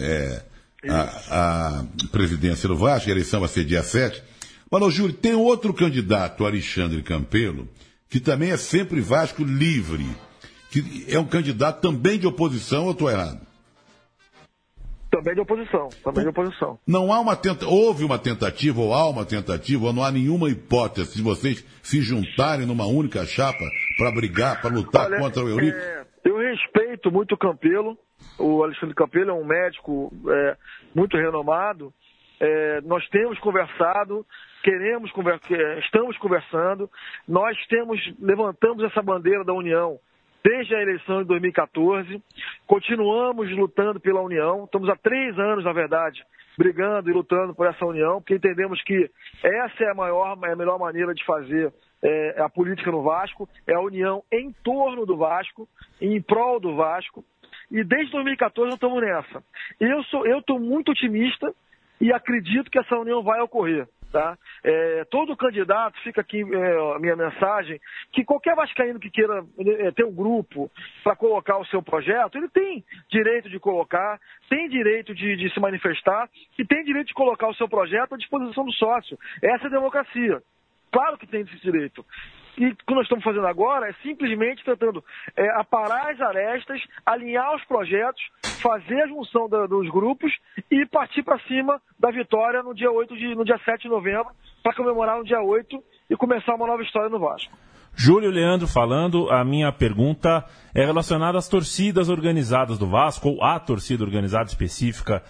A presidência do Vasco, a eleição vai ser dia 7. Mas, ô, Júlio, tem outro candidato, Alexandre Campelo, que também é Sempre Vasco livre, que é um candidato também de oposição, ou estou errado? Também de oposição, Não há houve uma tentativa, ou há uma tentativa, ou não há nenhuma hipótese de vocês se juntarem numa única chapa para brigar, para lutar contra o Eurico? Eu respeito muito o Campelo. O Alexandre Campelo é um médico muito renomado. Nós temos conversado, estamos conversando. Nós levantamos essa bandeira da união desde a eleição de 2014, continuamos lutando pela união, estamos há 3 anos, na verdade, brigando e lutando por essa união, porque entendemos que essa é a melhor maneira de fazer a política no Vasco, é a união em torno do Vasco, em prol do Vasco, e desde 2014 nós estamos nessa. Eu estou muito otimista e acredito que essa união vai ocorrer. Tá? Todo candidato, fica aqui a minha mensagem, que qualquer vascaíno que queira ter um grupo para colocar o seu projeto, ele tem direito de colocar, tem direito de se manifestar e tem direito de colocar o seu projeto à disposição do sócio. Essa é a democracia. Claro que tem esse direito. E o que nós estamos fazendo agora é simplesmente tentando aparar as arestas, alinhar os projetos, fazer a junção dos grupos e partir para cima da vitória no dia 7 de novembro, para comemorar no dia 8 e começar uma nova história no Vasco. Júlio Leandro falando, a minha pergunta é relacionada às torcidas organizadas do Vasco, ou à torcida organizada específica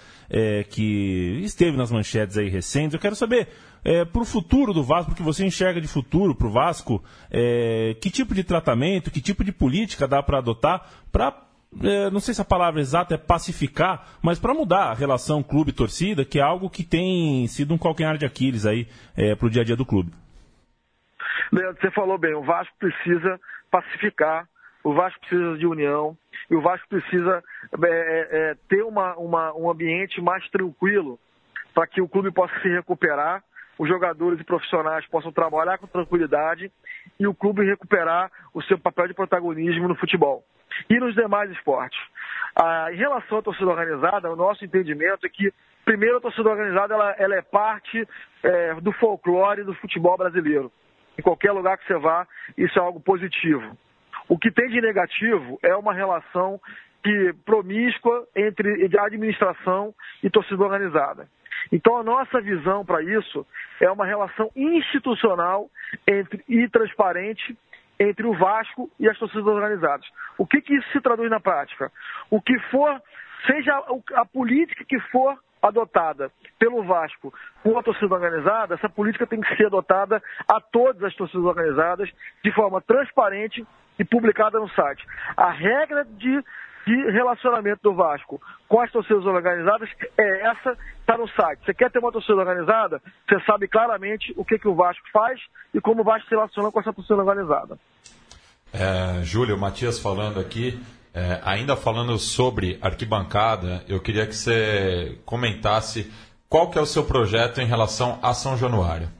que esteve nas manchetes aí recentes. Eu quero saber, para o futuro do Vasco, porque você enxerga de futuro para o Vasco, que tipo de tratamento, que tipo de política dá para adotar para, não sei se a palavra exata é pacificar, mas para mudar a relação clube-torcida, que é algo que tem sido um calcanhar de Aquiles aí para o dia a dia do clube. Leandro, você falou bem, o Vasco precisa pacificar, o Vasco precisa de união, e o Vasco precisa ter um ambiente mais tranquilo para que o clube possa se recuperar, os jogadores e profissionais possam trabalhar com tranquilidade e o clube recuperar o seu papel de protagonismo no futebol e nos demais esportes. Em relação à torcida organizada, o nosso entendimento é que, primeiro, a torcida organizada ela é parte do folclore do futebol brasileiro. Em qualquer lugar que você vá, isso é algo positivo. O que tem de negativo é uma relação promíscua entre administração e torcida organizada. Então, a nossa visão para isso é uma relação institucional e transparente entre o Vasco e as torcidas organizadas. O que isso se traduz na prática? O que for, seja a política que for adotada pelo Vasco com a torcida organizada, essa política tem que ser adotada a todas as torcidas organizadas de forma transparente e publicada no site. A regra de relacionamento do Vasco com as torcidas organizadas está no site. Você quer ter uma torcida organizada, você sabe claramente o que o Vasco faz e como o Vasco se relaciona com essa torcida organizada. Júlio, Matias falando aqui, ainda falando sobre arquibancada, eu queria que você comentasse qual que é o seu projeto em relação a São Januário.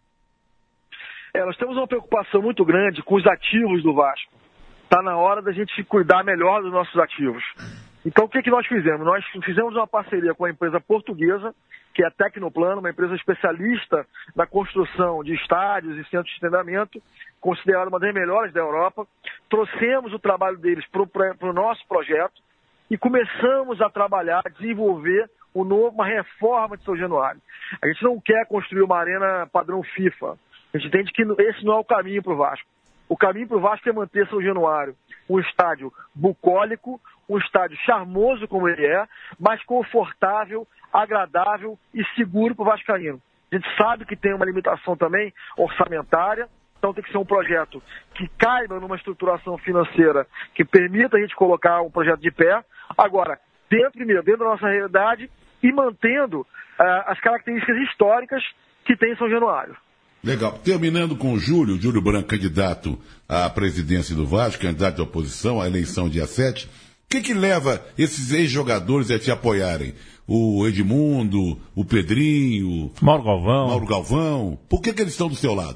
Nós temos uma preocupação muito grande com os ativos do Vasco. Está na hora da gente cuidar melhor dos nossos ativos. Então, o que nós fizemos? Nós fizemos uma parceria com a empresa portuguesa, que é a Tecnoplano, uma empresa especialista na construção de estádios e centros de treinamento, considerada uma das melhores da Europa. Trouxemos o trabalho deles para o nosso projeto e começamos a trabalhar, a desenvolver uma reforma de São Januário. A gente não quer construir uma arena padrão FIFA. A gente entende que esse não é o caminho para o Vasco. O caminho para o Vasco é manter São Januário um estádio bucólico, um estádio charmoso como ele é, mas confortável, agradável e seguro para o vascaíno. A gente sabe que tem uma limitação também orçamentária, então tem que ser um projeto que caiba numa estruturação financeira que permita a gente colocar um projeto de pé. Agora, dentro da nossa realidade e mantendo as características históricas que tem em São Januário. Legal. Terminando com o Júlio Branco, candidato à presidência do Vasco, candidato de oposição à eleição dia 7. O que leva esses ex-jogadores a te apoiarem? O Edmundo, o Pedrinho, Mauro Galvão. Por que eles estão do seu lado?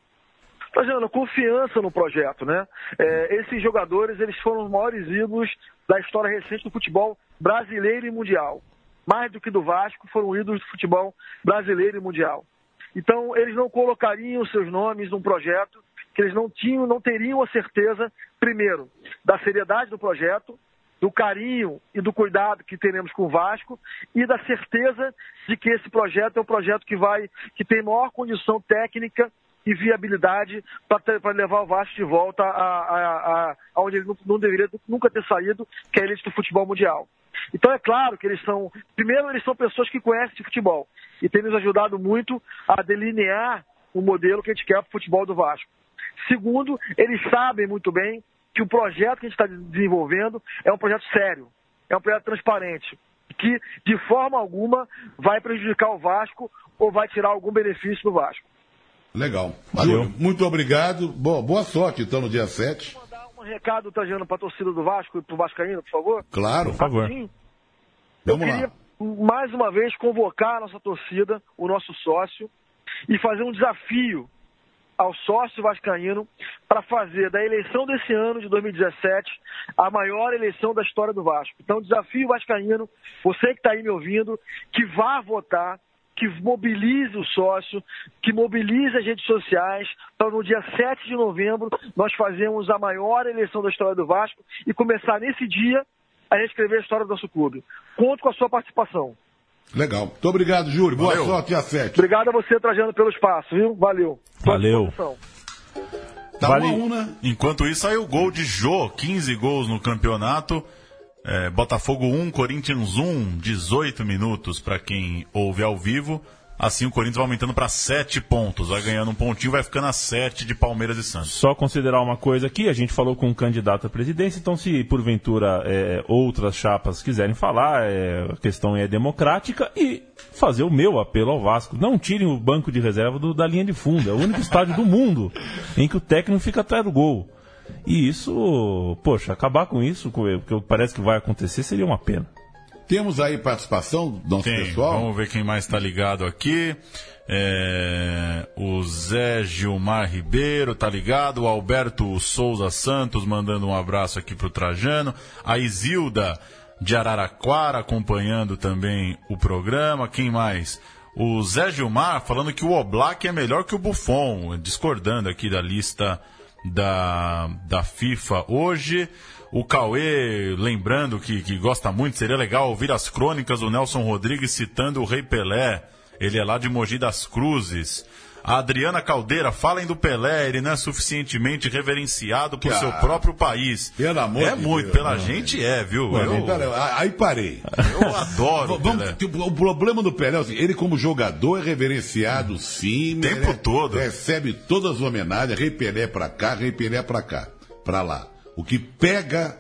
Fazendo confiança no projeto, né? Esses jogadores, eles foram os maiores ídolos da história recente do futebol brasileiro e mundial. Mais do que do Vasco, foram ídolos do futebol brasileiro e mundial. Então, eles não colocariam seus nomes num projeto que eles não teriam a certeza, primeiro, da seriedade do projeto, do carinho e do cuidado que teremos com o Vasco e da certeza de que esse projeto é um projeto que tem maior condição técnica e viabilidade para levar o Vasco de volta a onde ele não deveria nunca ter saído, que é a elite do futebol mundial. Então é claro que eles são pessoas que conhecem de futebol e têm nos ajudado muito a delinear o modelo que a gente quer para o futebol do Vasco. Segundo, eles sabem muito bem que o projeto que a gente está desenvolvendo é um projeto sério, é um projeto transparente, que de forma alguma vai prejudicar o Vasco ou vai tirar algum benefício do Vasco. Legal. Valeu. Muito obrigado. Boa sorte, então, no dia 7. Vou mandar um recado, Trajano, para a torcida do Vasco e para o Vascaíno, por favor? Claro. Por favor. Eu queria, mais uma vez, convocar a nossa torcida, o nosso sócio, e fazer um desafio ao sócio vascaíno para fazer da eleição desse ano, de 2017, a maior eleição da história do Vasco. Então, desafio vascaíno, você que está aí me ouvindo, que vá votar, que mobilize o sócio, que mobilize as redes sociais, para no dia 7 de novembro nós fazermos a maior eleição da história do Vasco e começar nesse dia a reescrever a história do nosso clube. Conto com a sua participação. Legal. Muito obrigado, Júlio. Boa sorte, dia 7. Obrigado a você, Trajano, pelo espaço, viu? Valeu. Valeu. Tá Vale. 1-1, né? Enquanto isso, aí o gol de Jô, 15 gols no campeonato. Botafogo 1, Corinthians 1, 18 minutos para quem ouve ao vivo. Assim o Corinthians vai aumentando para 7 pontos. Vai ganhando um pontinho, vai ficando a 7 de Palmeiras e Santos. Só considerar uma coisa aqui, a gente falou com um candidato à presidência, então se porventura outras chapas quiserem falar, a questão é democrática, e fazer o meu apelo ao Vasco. Não tirem o banco de reserva da linha de fundo. É o único estádio do mundo em que o técnico fica atrás do gol. E isso, poxa, acabar com isso, que parece que vai acontecer, seria uma pena. Temos aí participação do nosso pessoal? Vamos ver quem mais está ligado aqui. O Zé Gilmar Ribeiro está ligado. O Alberto Souza Santos mandando um abraço aqui para o Trajano. A Isilda de Araraquara acompanhando também o programa. Quem mais? O Zé Gilmar falando que o Oblak é melhor que o Buffon, discordando aqui da lista da FIFA hoje. O Cauê, lembrando que gosta muito, seria legal ouvir as crônicas do Nelson Rodrigues citando o Rei Pelé. Ele é lá de Mogi das Cruzes. A Adriana Caldeira, falem do Pelé, ele não é suficientemente reverenciado por seu próprio país. Pelo amor de muito, Deus, pela gente viu? Aí parei. Eu adoro o Pelé. O problema do Pelé é assim, ele como jogador é reverenciado sim. O tempo todo. Recebe todas as homenagens, Rei Pelé pra cá, Rei Pelé pra cá, pra lá. O que pega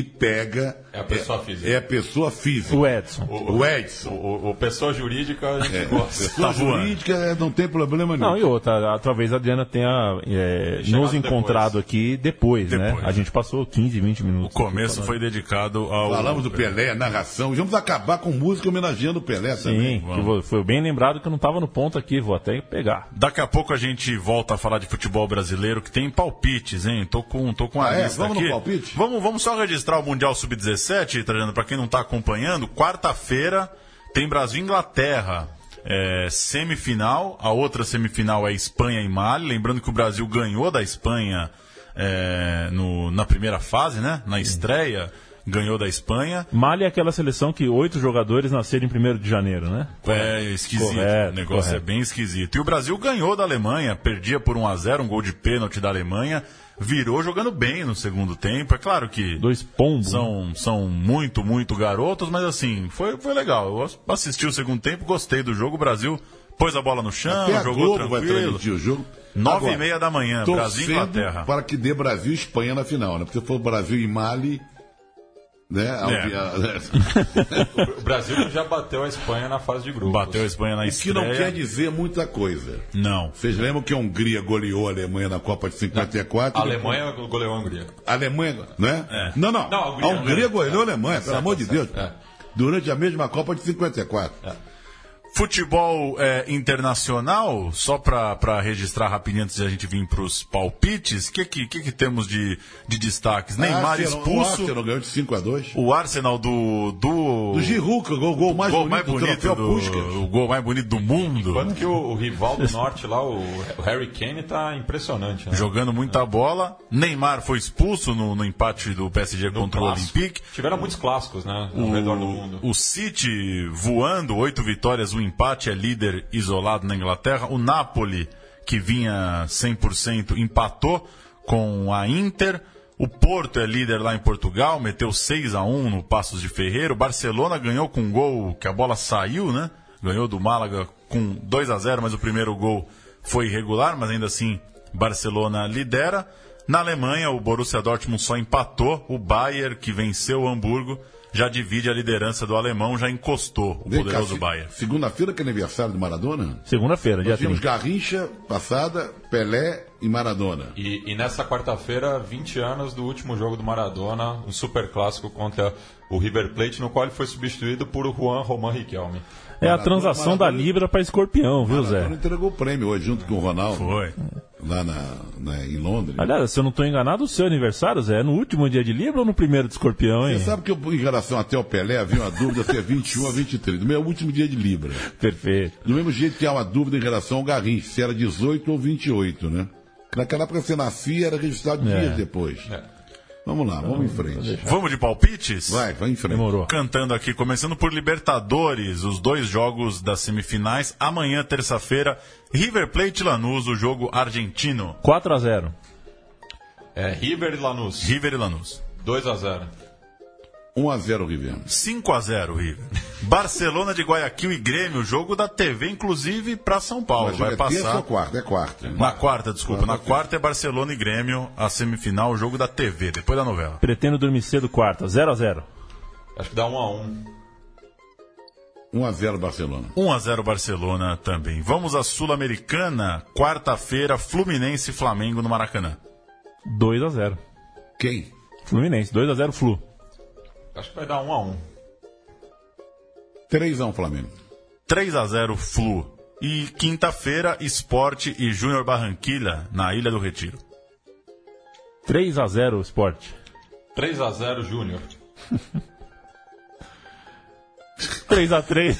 é a pessoa física. É a pessoa física. O Edson. O Edson. O pessoa jurídica a gente gosta. Pessoa jurídica não tem problema nenhum. Não, e outra, talvez a Adriana tenha nos encontrado aqui depois, né? A gente passou 15, 20 minutos. O começo foi dedicado ao... Falamos do Pelé, narração. Vamos acabar com música homenageando o Pelé também. Sim, que foi bem lembrado que eu não estava no ponto aqui, vou até pegar. Daqui a pouco a gente volta a falar de futebol brasileiro, que tem palpites, hein? Tô com a lista vamos aqui. No palpite? Vamos só registrar o Mundial Sub-17, Trajano, para quem não está acompanhando. Quarta-feira tem Brasil e Inglaterra. Semifinal, a outra semifinal é Espanha e Mali. Lembrando que o Brasil ganhou da Espanha na primeira fase, né? Na estreia, ganhou da Espanha. Mali é aquela seleção que 8 jogadores nasceram em 1º de janeiro, né? É esquisito, o negócio é bem esquisito. E o Brasil ganhou da Alemanha, perdia por 1-0, um gol de pênalti da Alemanha. Virou jogando bem no segundo tempo. É claro que 2 pombos são muito, muito garotos, mas assim, foi legal. Eu assisti o segundo tempo, gostei do jogo. O Brasil pôs a bola no chão, até jogou Globo tranquilo. Vai transmitir o jogo. 9h30 da manhã, Brasil e Inglaterra. Para que dê Brasil e Espanha na final, né? Porque se for Brasil e Mali, né? O Brasil já bateu a Espanha na fase de grupos. Bateu a Espanha na estreia. O que não quer dizer muita coisa. Não. Vocês lembram que a Hungria goleou a Alemanha na Copa de 54? A Alemanha goleou a Hungria. A Alemanha, né? Não. A Hungria goleou a Alemanha, pelo amor de Deus. Durante a mesma Copa de 54. Futebol internacional, só para registrar rapidinho antes de a gente vir para os palpites, o que temos de destaques? Neymar expulso. O Arsenal ganhou de 5-2. O Arsenal do Giroud, o gol mais bonito do o gol mais bonito do mundo. Enquanto que o rival do norte lá, o Harry Kane, tá impressionante, né? Jogando muita bola. Neymar foi expulso no empate do PSG contra o Olympique. Tiveram muitos clássicos, né? Ao redor do mundo. O City voando, 8 vitórias, um empate, é líder isolado na Inglaterra. O Napoli, que vinha 100%, empatou com a Inter. O Porto é líder lá em Portugal, meteu 6-1 no Passos de Ferreira. O Barcelona ganhou com um gol que a bola saiu, né? Ganhou do Málaga com 2-0, mas o primeiro gol foi irregular, mas ainda assim Barcelona lidera. Na Alemanha, o Borussia Dortmund só empatou. O Bayern, que venceu o Hamburgo, já divide a liderança do alemão, já encostou o poderoso Bayern. Segunda-feira, que é aniversário do Maradona? Segunda-feira, dia 30. Nós tínhamos Garrincha, passada, Pelé e Maradona. E nessa quarta-feira, 20 anos do último jogo do Maradona, um super clássico contra o River Plate, no qual ele foi substituído por Juan Román Riquelme. É a transação da Libra para Escorpião, viu, Zé? Maradona entregou o prêmio hoje, junto com o Ronaldo. Foi. Lá em Londres. Aliás, se eu não estou enganado, o seu aniversário, Zé, é no último dia de Libra ou no primeiro de Escorpião, hein? Você sabe que em relação até ao Pelé, havia uma dúvida se é 21 a 23, no meu último dia de Libra. Perfeito. Do mesmo jeito que há uma dúvida em relação ao Garrincha, se era 18 ou 28, né? Naquela época você nascia, era registrado dias depois. Vamos lá, vamos em frente. Vamos de palpites? Vai em frente. Demorou. Cantando aqui, começando por Libertadores, os 2 jogos das semifinais. Amanhã, terça-feira, River Plate e Lanús, o jogo argentino. 4-0. River e Lanús. River e Lanús. 2-0. 1-0 River. 5-0 River. Barcelona de Guayaquil e Grêmio, jogo da TV, inclusive, para São Paulo. Mas vai é terça passar. ou quarta? É quarta. Na quarta, desculpa. Na quarta é Barcelona e Grêmio, a semifinal, o jogo da TV, depois da novela. Pretendo dormir cedo quarta. 0-0. Acho que dá 1-1. 1-0 Barcelona. 1-0 Barcelona também. Vamos à Sul-Americana, quarta-feira, Fluminense e Flamengo no Maracanã. 2-0. Quem? Fluminense. 2-0 Flu. Acho que vai dar 1-1. 3-1 Flamengo. 3-0 Flu. E quinta-feira, Sport e Júnior Barranquilla na Ilha do Retiro. 3-0 Sport. 3-0 Júnior. 3-3.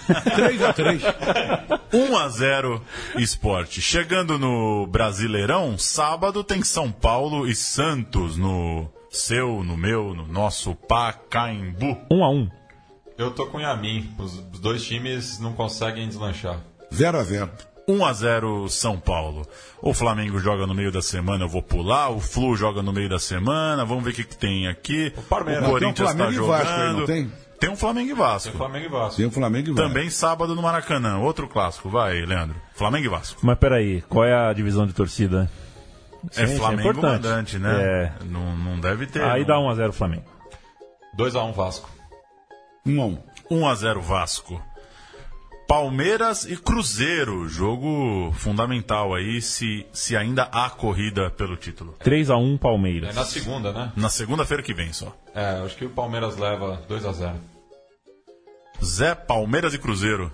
1-0 Sport. Chegando no Brasileirão, sábado tem São Paulo e Santos no seu, no meu, no nosso Pacaembu. 1-1. Eu tô com o Yamin. Os dois times não conseguem deslanchar. 0-0. 1-0 São Paulo. O Flamengo joga no meio da semana, eu vou pular. O Flu joga no meio da semana. Vamos ver o que tem aqui. O Corinthians está jogando. Vasco aí, não tem? Tem um Flamengo e Vasco. Tem Flamengo e Vasco. Tem um Flamengo e Vasco. Também sábado no Maracanã. Outro clássico. Vai, Leandro. Flamengo e Vasco. Mas peraí, qual é a divisão de torcida? É Sim, Flamengo é mandante, né? Não deve ter. Aí dá 1-0 Flamengo. 2-1 Vasco. 1-1. 1-0 Vasco. Palmeiras e Cruzeiro. Jogo fundamental aí, se ainda há corrida pelo título. 3-1 Palmeiras. É na segunda, né? Na segunda-feira que vem só. Acho que o Palmeiras leva 2-0. Zé, Palmeiras e Cruzeiro.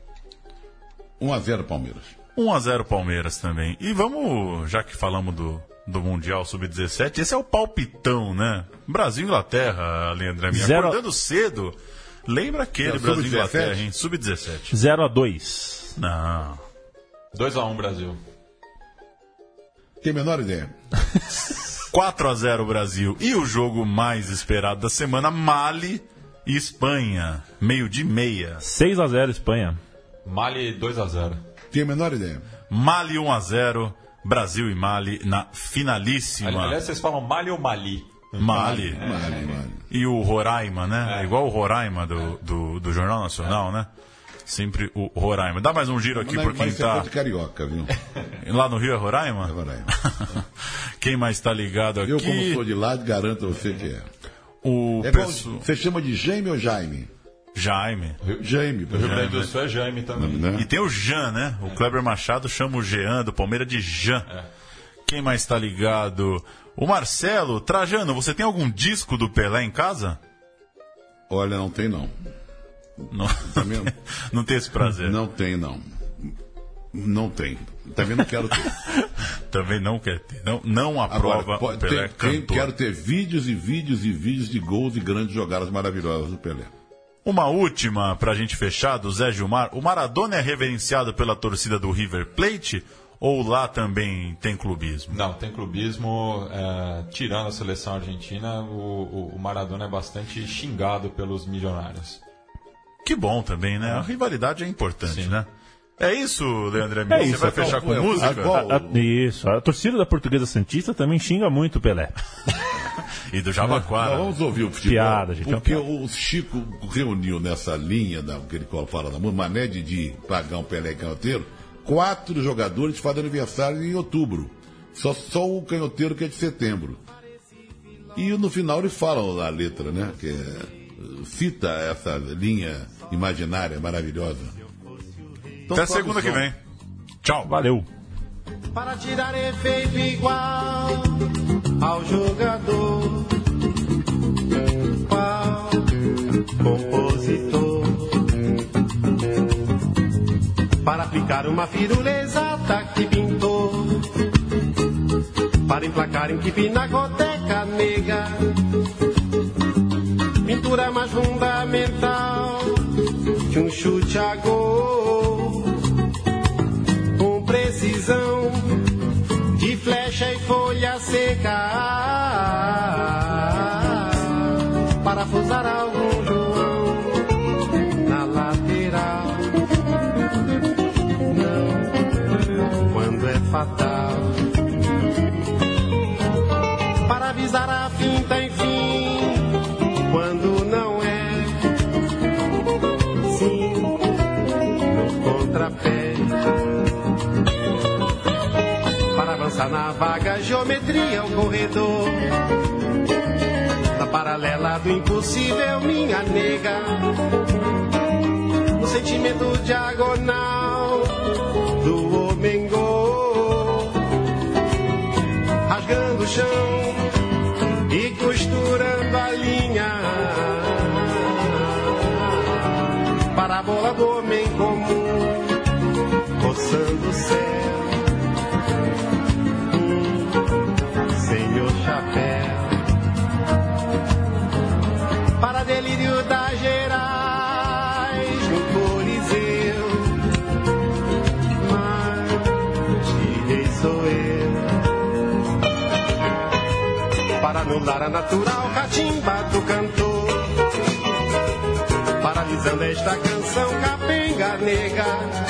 1-0 Palmeiras. 1-0 Palmeiras também. E vamos, já que falamos do Mundial Sub-17, esse é o palpitão, né? Brasil e Inglaterra, Leandro Amin. Acordando cedo, lembra aquele Brasil e Inglaterra, hein? Sub-17. 0-2. Não. 2-1 Brasil. Tem a menor ideia. 4-0 Brasil. E o jogo mais esperado da semana, Mali e Espanha. 12:30. 6-0 Espanha. Mali 2-0. Tem a menor ideia. Mali 1-0. Brasil e Mali na finalíssima. Aliás, vocês falam Mali ou Mali? Mali. E o Roraima, né? É igual o Roraima do Jornal Nacional, né? Sempre o Roraima. Dá mais um giro aqui por quem tá... de carioca, viu? Lá no Rio é Roraima? É Roraima. Quem mais tá ligado aqui? Eu, como sou de lá, garanto a você que é. Você chama de Jaime ou Jaime? Jaime. Jaime. O Rio Grande do Sul é Jaime também. E tem o Jean, né? O Kleber Machado chama o Jean do Palmeiras de Jean. Quem mais tá ligado? O Marcelo. Trajano, você tem algum disco do Pelé em casa? Olha, não tem não. Não tem esse prazer. Não tem, não. Não tem. Também não quero ter. Também não quer ter. Não aprova o Pelé cantor. Quero ter vídeos e vídeos e vídeos de gols e grandes jogadas maravilhosas do Pelé. Uma última pra gente fechar, do Zé Gilmar. O Maradona é reverenciado pela torcida do River Plate ou lá também tem clubismo? Não, tem clubismo. Tirando a seleção argentina, o Maradona é bastante xingado pelos milionários. Que bom também, né? A rivalidade é importante, né? É isso, Leandro Amin? Você vai fechar com música? Isso. A torcida da Portuguesa Santista também xinga muito o Pelé. E do Jabaquara. Vamos ouvir o futebol. Piada, gente. Porque o Chico reuniu nessa linha que ele fala da música, Mané de Pagão, Pelé e Canhoteiro, 4 jogadores que fazem aniversário em outubro. Só o canhoteiro que é de setembro. E no final ele fala a letra, né? Que cita essa linha imaginária maravilhosa. Então, até segunda que vem. Tchau. Valeu. Para tirar efeito igual ao jogador, qual compositor, para aplicar uma firula exata que pintou, para emplacar em que pinacoteca nega, pintura mais fundamental que um chute a gol, com precisão de flecha e folha seca, parafusar algum João na lateral, não, quando é fatal, para avisar a finta, enfim, quando não é, sim, no contrapé, para avançar na vaga geometria, o corredor, na paralela do impossível, minha nega, no sentimento diagonal do homem-gol, rasgando o chão e costurando a linha, para a bola do homem comum, roçando o céu, senhor chapéu, para delírio das Gerais no Coliseu, mas de rei sou eu, para anular a natural catimba do cantor, paralisando esta canção capenga nega,